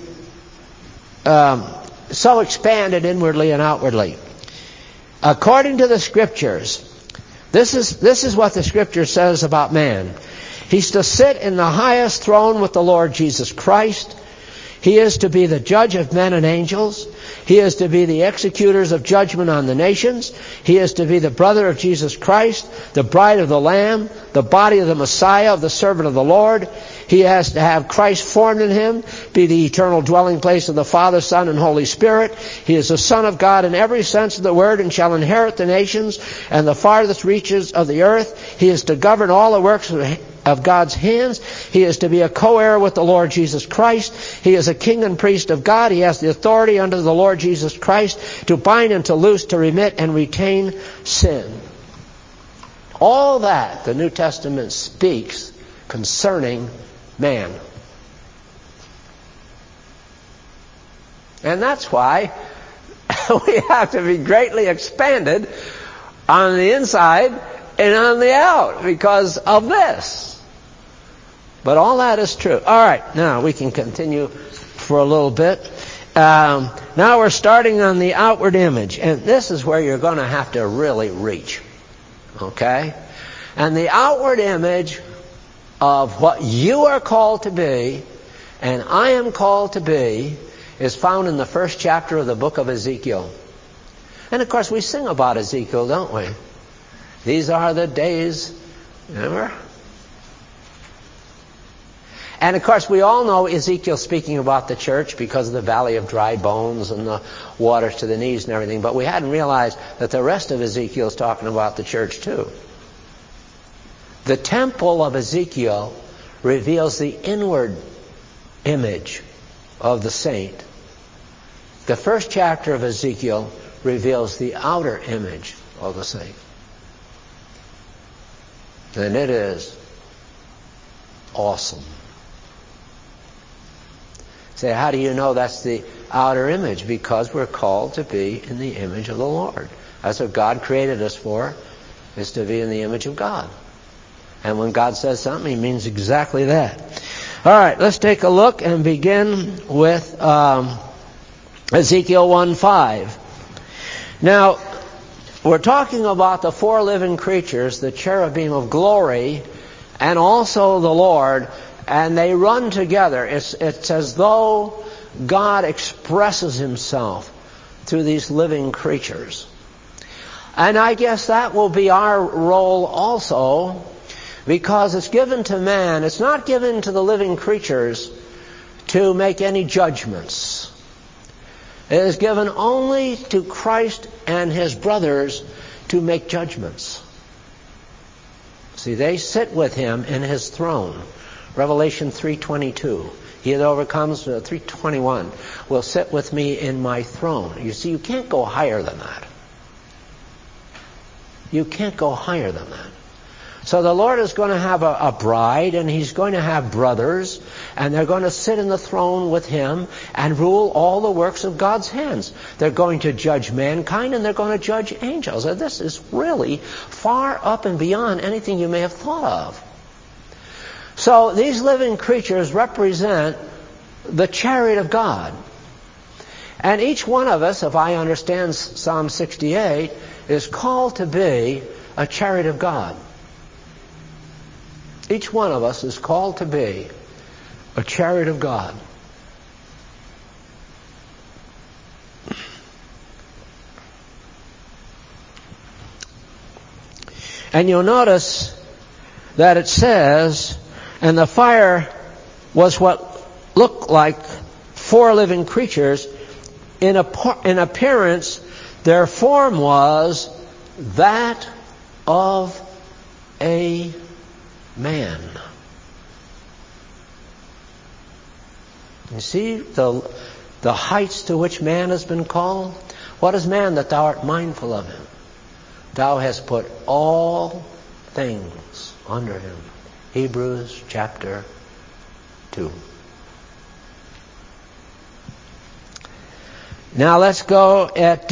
so expanded inwardly and outwardly. According to the Scriptures, this is what the Scripture says about man. He's to sit in the highest throne with the Lord Jesus Christ. He is to be the judge of men and angels. He is to be the executors of judgment on the nations. He is to be the brother of Jesus Christ, the bride of the Lamb, the body of the Messiah, of the servant of the Lord. He has to have Christ formed in him, be the eternal dwelling place of the Father, Son, and Holy Spirit. He is the Son of God in every sense of the word, and shall inherit the nations and the farthest reaches of the earth. He is to govern all the works of God's hands. He is to be a co-heir with the Lord Jesus Christ. He is a king and priest of God. He has the authority under the Lord Jesus Christ to bind and to loose, to remit and retain sin. All that the New Testament speaks concerning man. And that's why we have to be greatly expanded on the inside and on the out because of this. But all that is true. All right, now we can continue for a little bit. Now we're starting on the outward image, and this is where you're going to have to really reach. Okay? And the outward image of what you are called to be, and I am called to be, is found in the first chapter of the book of Ezekiel. And of course we sing about Ezekiel, don't we? These are the days, remember? And of course we all know Ezekiel speaking about the church because of the valley of dry bones and the waters to the knees and everything. But we hadn't realized that the rest of Ezekiel is talking about the church too. The temple of Ezekiel reveals the inward image of the saint. The first chapter of Ezekiel reveals the outer image of the saint. And it is awesome. Say, how do you know that's the outer image? Because we're called to be in the image of the Lord. That's what God created us for, is to be in the image of God. And when God says something, He means exactly that. All right, let's take a look and begin with Ezekiel 1:5. Now, we're talking about the four living creatures, the cherubim of glory, and also the Lord, and they run together. It's as though God expresses Himself through these living creatures. And I guess that will be our role also, because it's given to man. It's not given to the living creatures to make any judgments. It is given only to Christ and His brothers to make judgments. See, they sit with Him in His throne. Revelation 3:22. He that overcomes, 3:21, will sit with me in my throne. You see, you can't go higher than that. You can't go higher than that. So the Lord is going to have a bride, and He's going to have brothers, and they're going to sit in the throne with Him and rule all the works of God's hands. They're going to judge mankind, and they're going to judge angels. And this is really far up and beyond anything you may have thought of. So these living creatures represent the chariot of God. And each one of us, if I understand Psalm 68, is called to be a chariot of God. Each one of us is called to be a chariot of God. And you'll notice that it says, and the fire was what looked like four living creatures. In appearance, their form was that of a man. You see the heights to which man has been called? What is man that thou art mindful of him? Thou hast put all things under him. Hebrews chapter 2. Now let's go at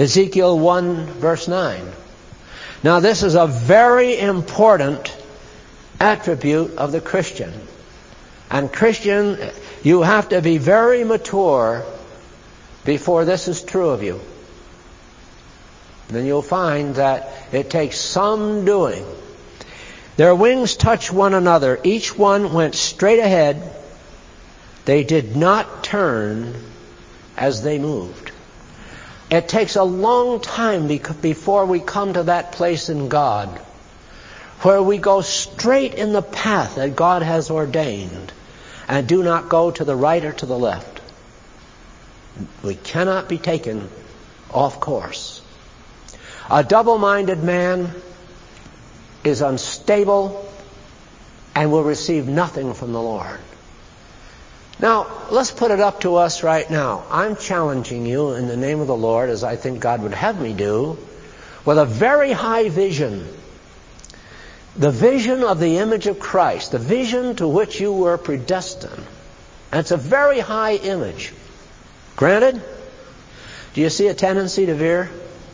Ezekiel 1 verse 9. Now this is a very important attribute of the Christian. And Christian, you have to be very mature before this is true of you. Then you'll find that it takes some doing. Their wings touched one another. Each one went straight ahead. They did not turn as they moved. It takes a long time before we come to that place in God where we go straight in the path that God has ordained and do not go to the right or to the left. We cannot be taken off course. A double-minded man is unstable and will receive nothing from the Lord. Now, let's put it up to us right now. I'm challenging you in the name of the Lord, as I think God would have me do, with a very high vision. The vision of the image of Christ, the vision to which you were predestined. And it's a very high image. Granted, do you see a tendency to veer?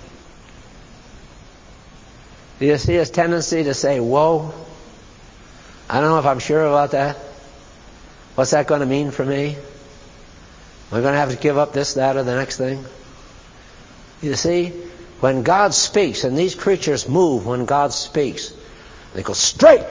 Do you see a tendency to say, whoa, I don't know if I'm sure about that. What's that going to mean for me? Am I going to have to give up this, that, or the next thing? You see, when God speaks, and these creatures move when God speaks, they go straight.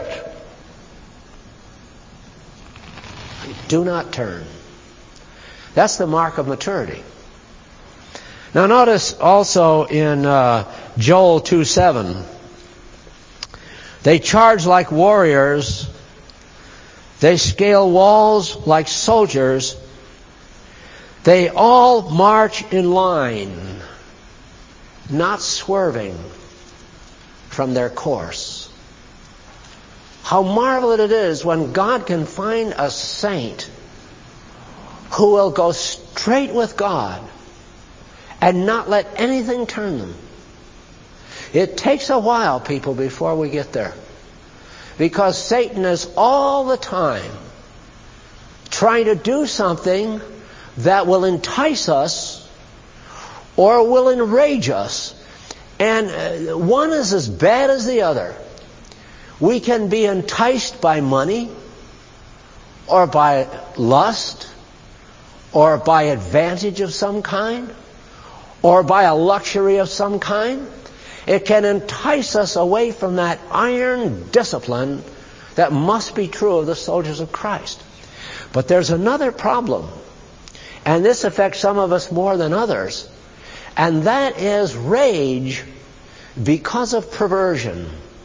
They do not turn. That's the mark of maturity. Now notice also in Joel 2:7, they charge like warriors. They scale walls like soldiers. They all march in line, not swerving from their course. How marvelous it is when God can find a saint who will go straight with God and not let anything turn them. It takes a while, people, before we get there. Because Satan is all the time trying to do something that will entice us or will enrage us. And one is as bad as the other. We can be enticed by money or by lust or by advantage of some kind or by a luxury of some kind. It can entice us away from that iron discipline that must be true of the soldiers of Christ. But there's another problem, and this affects some of us more than others, and that is rage because of perversion.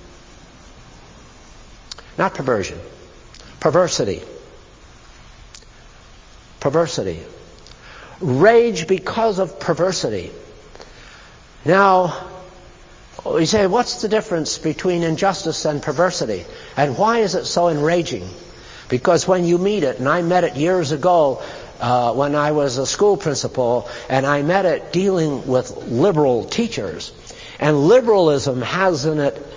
Not perversion. Perversity. Perversity. Rage because of perversity. Now, you say, what's the difference between injustice and perversity? And why is it so enraging? Because when you meet it, and I met it years ago when I was a school principal, and I met it dealing with liberal teachers. And liberalism has in it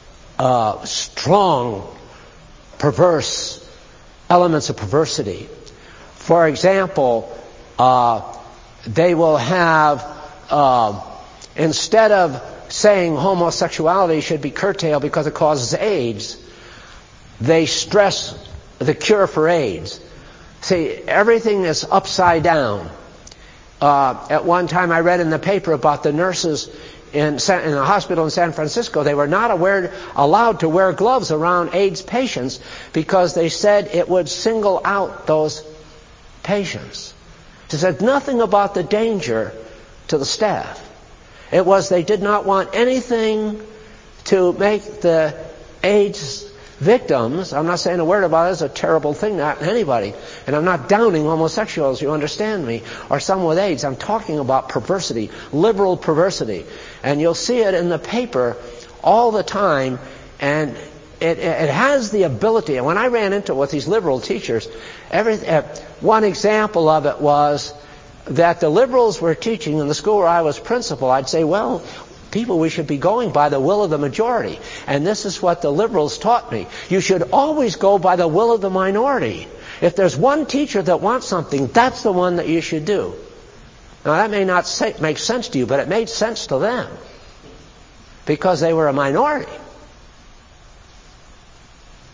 strong, perverse elements of perversity. For example, they will have, instead of saying homosexuality should be curtailed because it causes AIDS, they stress the cure for AIDS. See, everything is upside down. At one time I read in the paper about the nurses in a hospital in San Francisco. They were not allowed to wear gloves around AIDS patients because they said it would single out those patients. It said nothing about the danger to the staff. It was they did not want anything to make the AIDS victims. I'm not saying a word about it. It's a terrible thing, not anybody. And I'm not downing homosexuals, you understand me, or someone with AIDS. I'm talking about perversity, liberal perversity. And you'll see it in the paper all the time. And it has the ability. And when I ran into it with these liberal teachers, one example of it was that the liberals were teaching in the school where I was principal. I'd say, well, people, we should be going by the will of the majority. And this is what the liberals taught me. You should always go by the will of the minority. If there's one teacher that wants something, that's the one that you should do. Now, that may not make sense to you, but it made sense to them because they were a minority.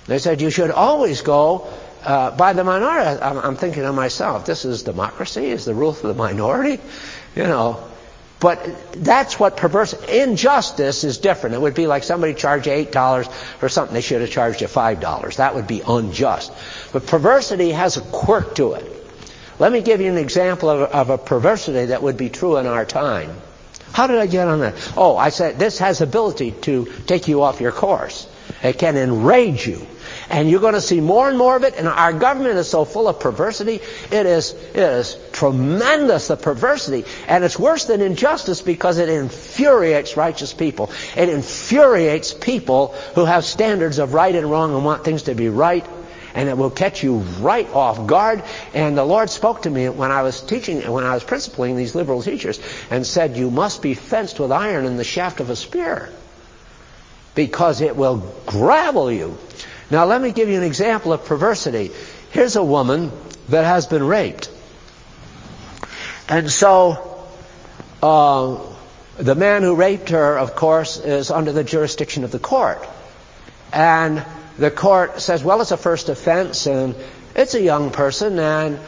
They said you should always go by the minority. I'm thinking to myself, this is democracy? Is the rule for the minority? You know. But that's what injustice is different. It would be like somebody charged you $8 for something they should have charged you $5. That would be unjust. But perversity has a quirk to it. Let me give you an example of a perversity that would be true in our time. How did I get on that? Oh, I said this has ability to take you off your course. It can enrage you. And you're going to see more and more of it. And our government is so full of perversity. It is tremendous, the perversity. And it's worse than injustice because it infuriates righteous people. It infuriates people who have standards of right and wrong and want things to be right. And it will catch you right off guard. And the Lord spoke to me when I was principling these liberal teachers and said, you must be fenced with iron in the shaft of a spear, because it will gravel you. Now let me give you an example of perversity. Here's a woman that has been raped. And so the man who raped her, of course, is under the jurisdiction of the court. And the court says, well, it's a first offense, and it's a young person, and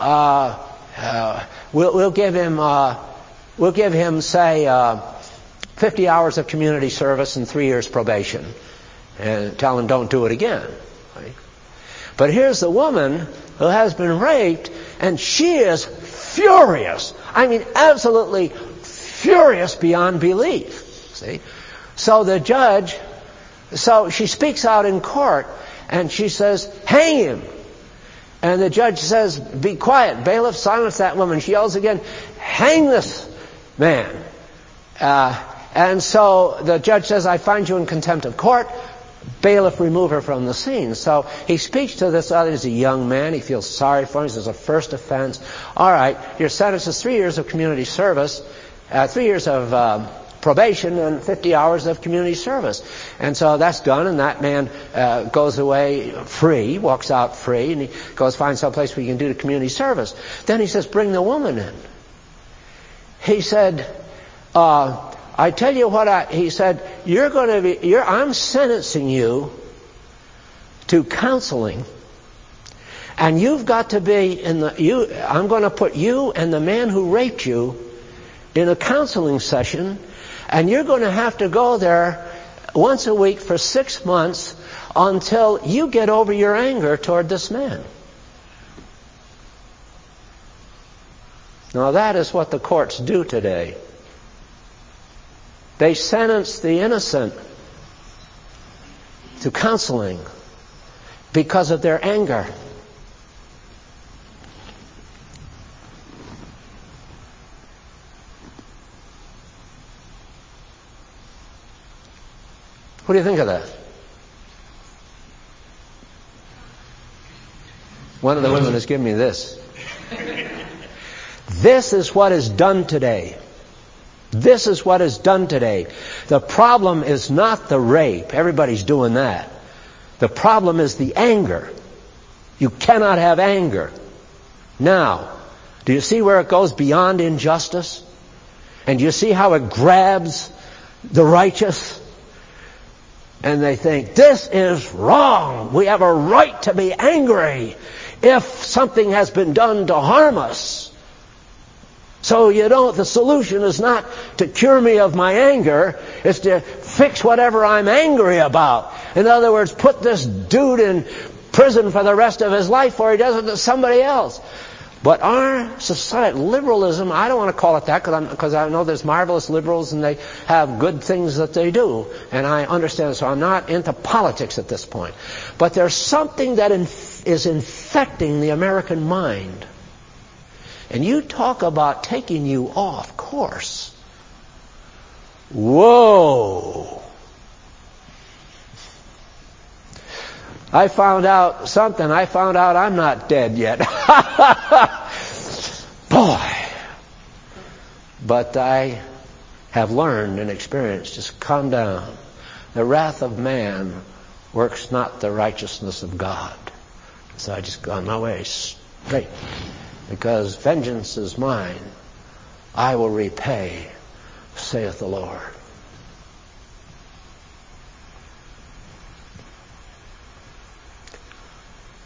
we'll give him, say, 50 hours of community service and 3 years probation, and tell him don't do it again. Right? But here's the woman who has been raped, and she is furious. I mean, absolutely furious beyond belief. See? So the judge, she speaks out in court, and she says, hang him. And the judge says, be quiet. Bailiff, silence that woman. She yells again, hang this man. And so the judge says, I find you in contempt of court. Bailiff, remove her from the scene. So he speaks to this other. He's a young man. He feels sorry for him. He says, a first offense. All right, your sentence is 3 years of community service, 3 years of probation, and 50 hours of community service. And so that's done, and that man goes away free, walks out free, and he goes find some place where he can do the community service. Then he says, bring the woman in. He said, I tell you what, he said, I'm sentencing you to counseling, and you've got to be I'm going to put you and the man who raped you in a counseling session, and you're going to have to go there once a week for 6 months until you get over your anger toward this man. Now that is what the courts do today. They sentence the innocent to counseling because of their anger. What do you think of that? One of the women has given me this. This is what is done today. This is what is done today. The problem is not the rape. Everybody's doing that. The problem is the anger. You cannot have anger. Now, do you see where it goes beyond injustice? And do you see how it grabs the righteous? And they think, this is wrong. We have a right to be angry if something has been done to harm us. So the solution is not to cure me of my anger, it's to fix whatever I'm angry about. In other words, put this dude in prison for the rest of his life or he does it to somebody else. But our society, liberalism, I don't want to call it that because I know there's marvelous liberals and they have good things that they do. And I understand, so I'm not into politics at this point. But there's something that is infecting the American mind. And you talk about taking you off course. Whoa! I found out something. I found out I'm not dead yet. Boy! But I have learned and experienced, just calm down. The wrath of man works not the righteousness of God. So I just go on my way straight. Because vengeance is mine, I will repay, saith the Lord.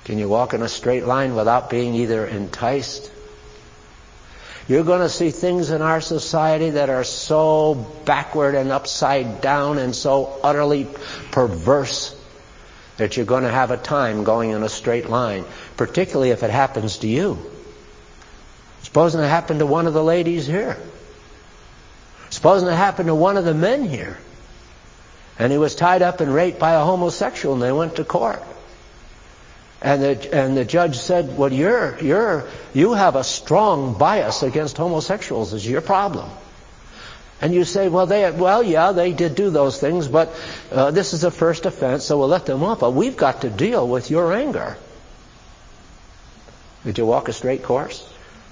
Can you walk in a straight line without being either enticed? You're going to see things in our society that are so backward and upside down and so utterly perverse that you're going to have a time going in a straight line, particularly if it happens to you. Supposing it happened to one of the ladies here. Supposing it happened to one of the men here. And he was tied up and raped by a homosexual, and they went to court. And the judge said, well, you have a strong bias against homosexuals. It's your problem. And you say, they did do those things, but this is a first offense, so we'll let them off. But we've got to deal with your anger. Did you walk a straight course?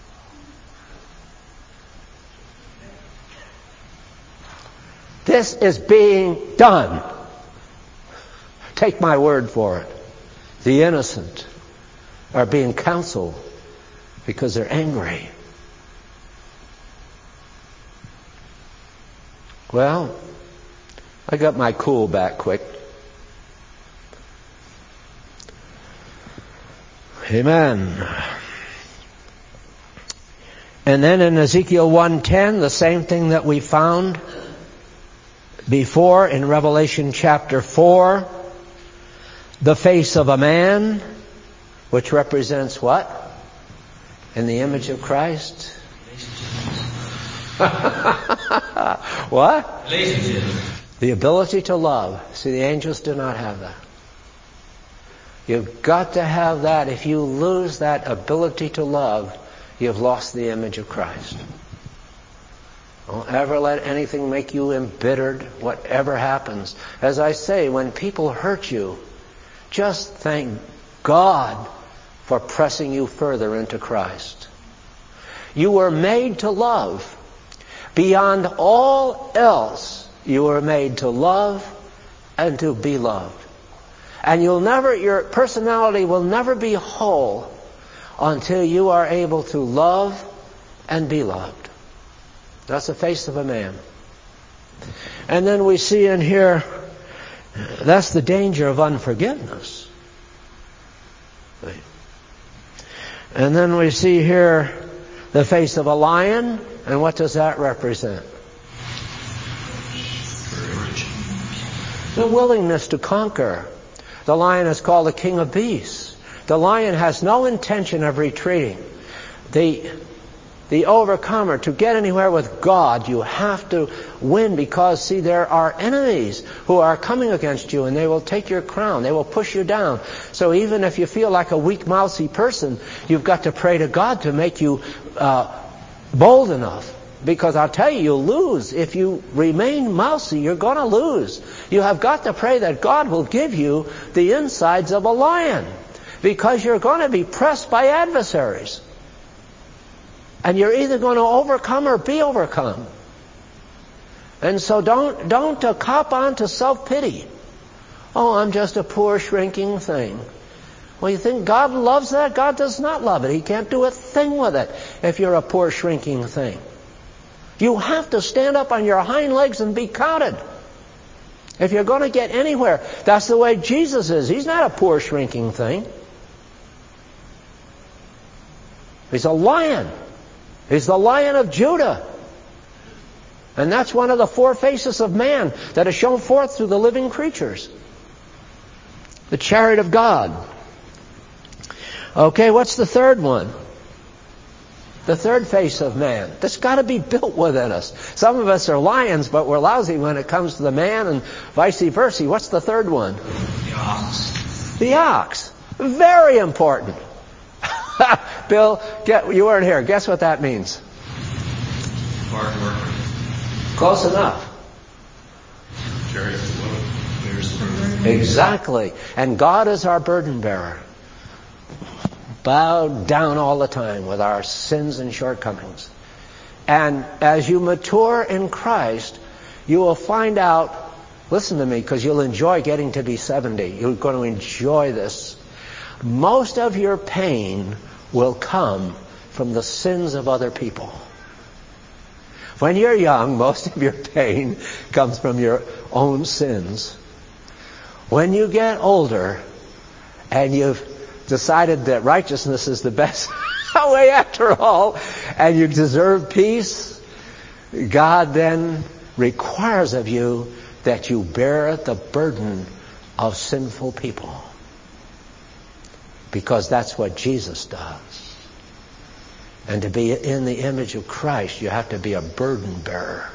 This is being done. Take my word for it. The innocent are being counseled because they're angry. Well, I got my cool back quick. Amen. And then in Ezekiel 1:10, the same thing that we found before in Revelation chapter 4, the face of a man, which represents what? In the image of Christ? What? The ability to love. See, the angels do not have that. You've got to have that. If you lose that ability to love, you've lost the image of Christ. Don't ever let anything make you embittered, whatever happens. As I say, when people hurt you, just thank God for pressing you further into Christ. You were made to love. Beyond all else, you were made to love and to be loved. And your personality will never be whole until you are able to love and be loved. That's the face of a man. And then we see in here, that's the danger of unforgiveness. And then we see here the face of a lion, and what does that represent? Courage. The willingness to conquer. The lion is called the king of beasts. The lion has no intention of retreating. The overcomer, to get anywhere with God, you have to win because, see, there are enemies who are coming against you and they will take your crown. They will push you down. So even if you feel like a weak, mousy person, you've got to pray to God to make you bold enough. Because I'll tell you, you'll lose. If you remain mousy, you're going to lose. You have got to pray that God will give you the insides of a lion. Because you're going to be pressed by adversaries. And you're either going to overcome or be overcome. And so don't cop on to self-pity. Oh, I'm just a poor, shrinking thing. Well, you think God loves that? God does not love it. He can't do a thing with it if you're a poor, shrinking thing. You have to stand up on your hind legs and be counted. If you're going to get anywhere, that's the way Jesus is. He's not a poor, shrinking thing. He's a lion. He's the Lion of Judah. And that's one of the four faces of man that is shown forth through the living creatures. The chariot of God. Okay, what's the third one? The third face of man. That's got to be built within us. Some of us are lions, but we're lousy when it comes to the man, and vice versa. What's the third one? The ox. The ox. Very important. Bill, you weren't here. Guess what that means? Hard worker. Close enough. Carries the load. Bears the burden. Exactly. And God is our burden bearer. Bowed down all the time with our sins and shortcomings. And as you mature in Christ, you will find out, listen to me, because you'll enjoy getting to be 70. You're going to enjoy this. Most of your pain will come from the sins of other people. When you're young, most of your pain comes from your own sins. When you get older and you've decided that righteousness is the best way after all, and you deserve peace, God then requires of you that you bear the burden of sinful people. Because that's what Jesus does. And to be in the image of Christ, you have to be a burden bearer.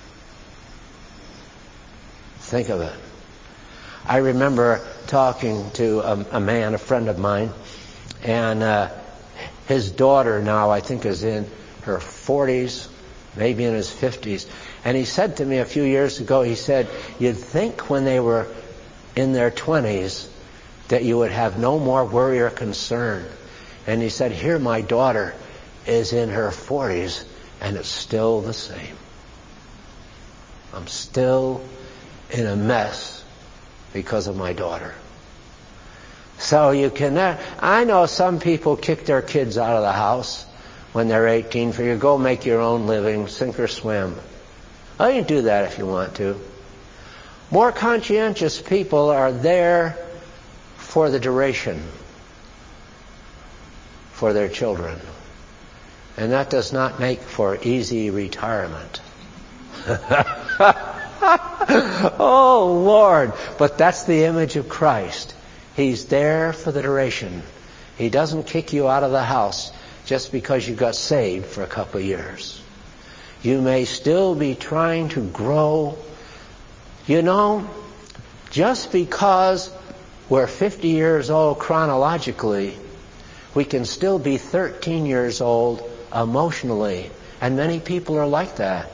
Think of it. I remember talking to a man, a friend of mine, and his daughter now I think is in her 40s, maybe in his 50s. And he said to me a few years ago, he said, you'd think when they were in their 20s that you would have no more worry or concern. And he said, here my daughter is in her 40s and it's still the same. I'm still in a mess because of my daughter. So you can, I know some people kick their kids out of the house when they're 18 for you go make your own living, sink or swim. Oh, you can do that if you want to. More conscientious people are there for the duration for their children. And that does not make for easy retirement. Oh, Lord. But that's the image of Christ. He's there for the duration. He doesn't kick you out of the house just because you got saved for a couple of years. You may still be trying to grow. You know, just because we're 50 years old chronologically, we can still be 13 years old emotionally. And many people are like that.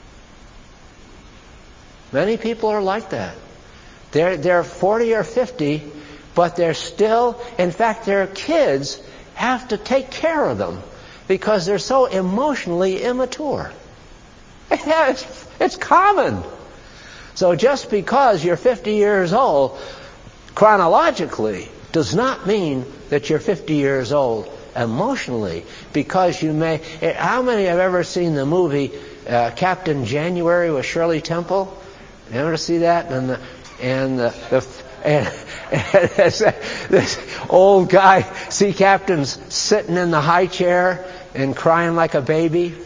Many people are like that. They're 40 or 50, but they're still, in fact, their kids have to take care of them because they're so emotionally immature. It's common. So just because you're 50 years old chronologically does not mean that you're 50 years old emotionally, because you may. How many have ever seen the movie Captain January with Shirley Temple? You ever see that? And this old guy, sea captain's sitting in the high chair and crying like a baby.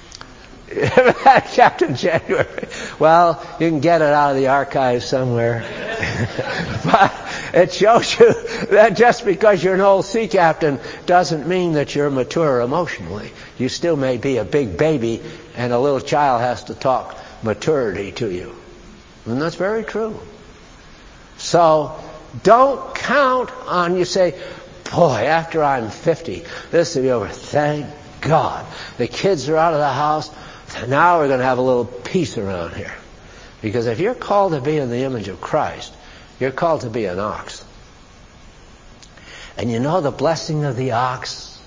Captain January. Well, you can get it out of the archives somewhere. But it shows you that just because you're an old sea captain doesn't mean that you're mature emotionally. You still may be a big baby, and a little child has to talk maturity to you. And that's very true. So don't count on, you say, boy, after I'm 50, this will be over. Thank God. The kids are out of the house. Now we're going to have a little peace around here. Because if you're called to be in the image of Christ, you're called to be an ox. And you know the blessing of the ox?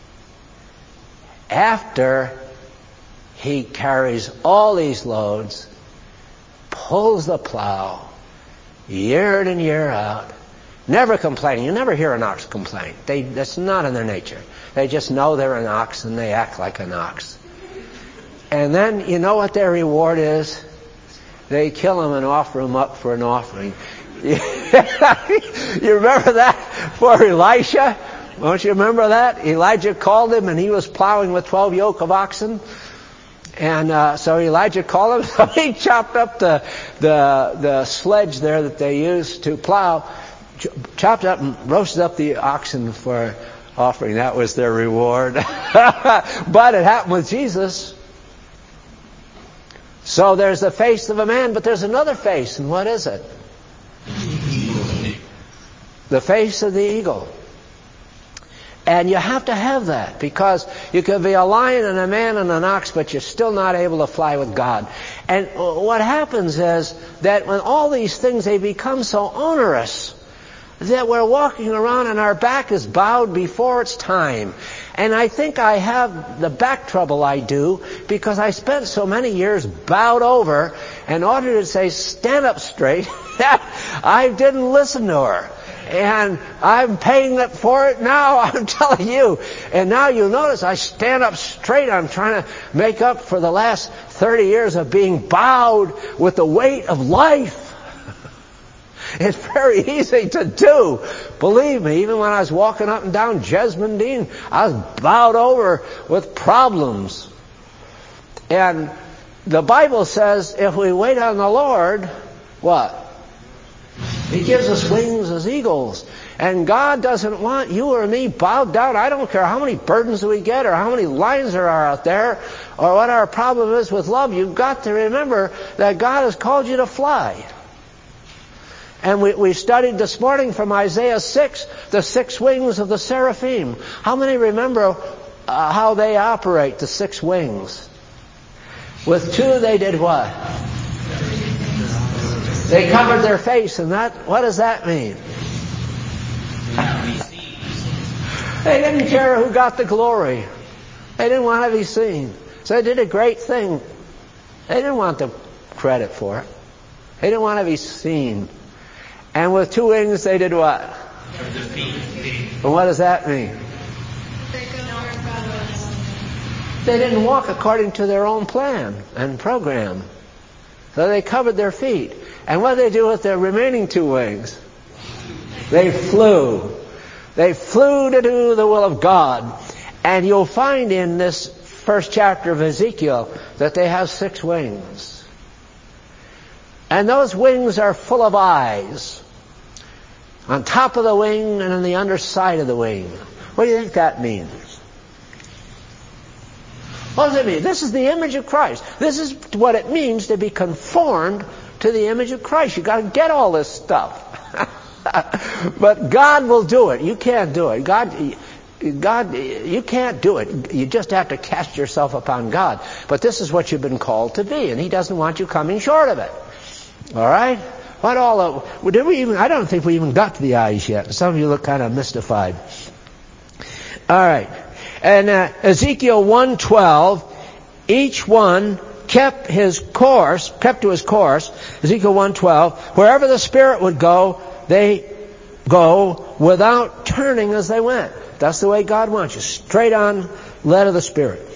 After he carries all these loads, pulls the plow, year in and year out, never complaining. You never hear an ox complain. That's not in their nature. They just know they're an ox and they act like an ox. And then, you know what their reward is? They kill him and offer him up for an offering. You remember that for Elisha? Don't you remember that? Elijah called him and he was plowing with 12 yoke of oxen. And so Elijah called him, so he chopped up the sledge there that they used to plow, chopped up and roasted up the oxen for offering. That was their reward. But it happened with Jesus. So there's the face of a man, but there's another face, and what is it? The face of the eagle. And you have to have that, because you could be a lion and a man and an ox, but you're still not able to fly with God. And what happens is that when all these things, they become so onerous that we're walking around and our back is bowed before it's time. And I think I have the back trouble I do because I spent so many years bowed over in order to say, stand up straight. I didn't listen to her. And I'm paying for it now, I'm telling you. And now you'll notice I stand up straight. I'm trying to make up for the last 30 years of being bowed with the weight of life. It's very easy to do. Believe me, even when I was walking up and down Jesmond, I was bowed over with problems. And the Bible says if we wait on the Lord, what? He gives us wings as eagles. And God doesn't want you or me bowed down. I don't care how many burdens we get or how many lines there are out there or what our problem is with love. You've got to remember that God has called you to fly. And we studied this morning from Isaiah 6, the 6 wings of the seraphim. How many remember how they operate, the 6 wings? With 2 they did what? They covered their face, and what does that mean? They didn't care who got the glory. They didn't want to be seen. So they did a great thing. They didn't want the credit for it. They didn't want to be seen. And with 2 wings they did what? And what does that mean? They didn't walk according to their own plan and program. So they covered their feet. And what did they do with their remaining 2 wings? They flew. They flew to do the will of God. And you'll find in this first chapter of Ezekiel that they have 6 wings. And those wings are full of eyes. On top of the wing and on the underside of the wing. What do you think that means? What does it mean? This is the image of Christ. This is what it means to be conformed to the image of Christ. You've got to get all this stuff. But God will do it. You can't do it. God, you can't do it. You just have to cast yourself upon God. But this is what you've been called to be, and He doesn't want you coming short of it. All right? I don't think we even got to the eyes yet. Some of you look kind of mystified. All right. And Ezekiel 1:12, each one kept to his course. Ezekiel 1:12, wherever the Spirit would go, they go without turning as they went. That's the way God wants you. Straight on, led of the Spirit.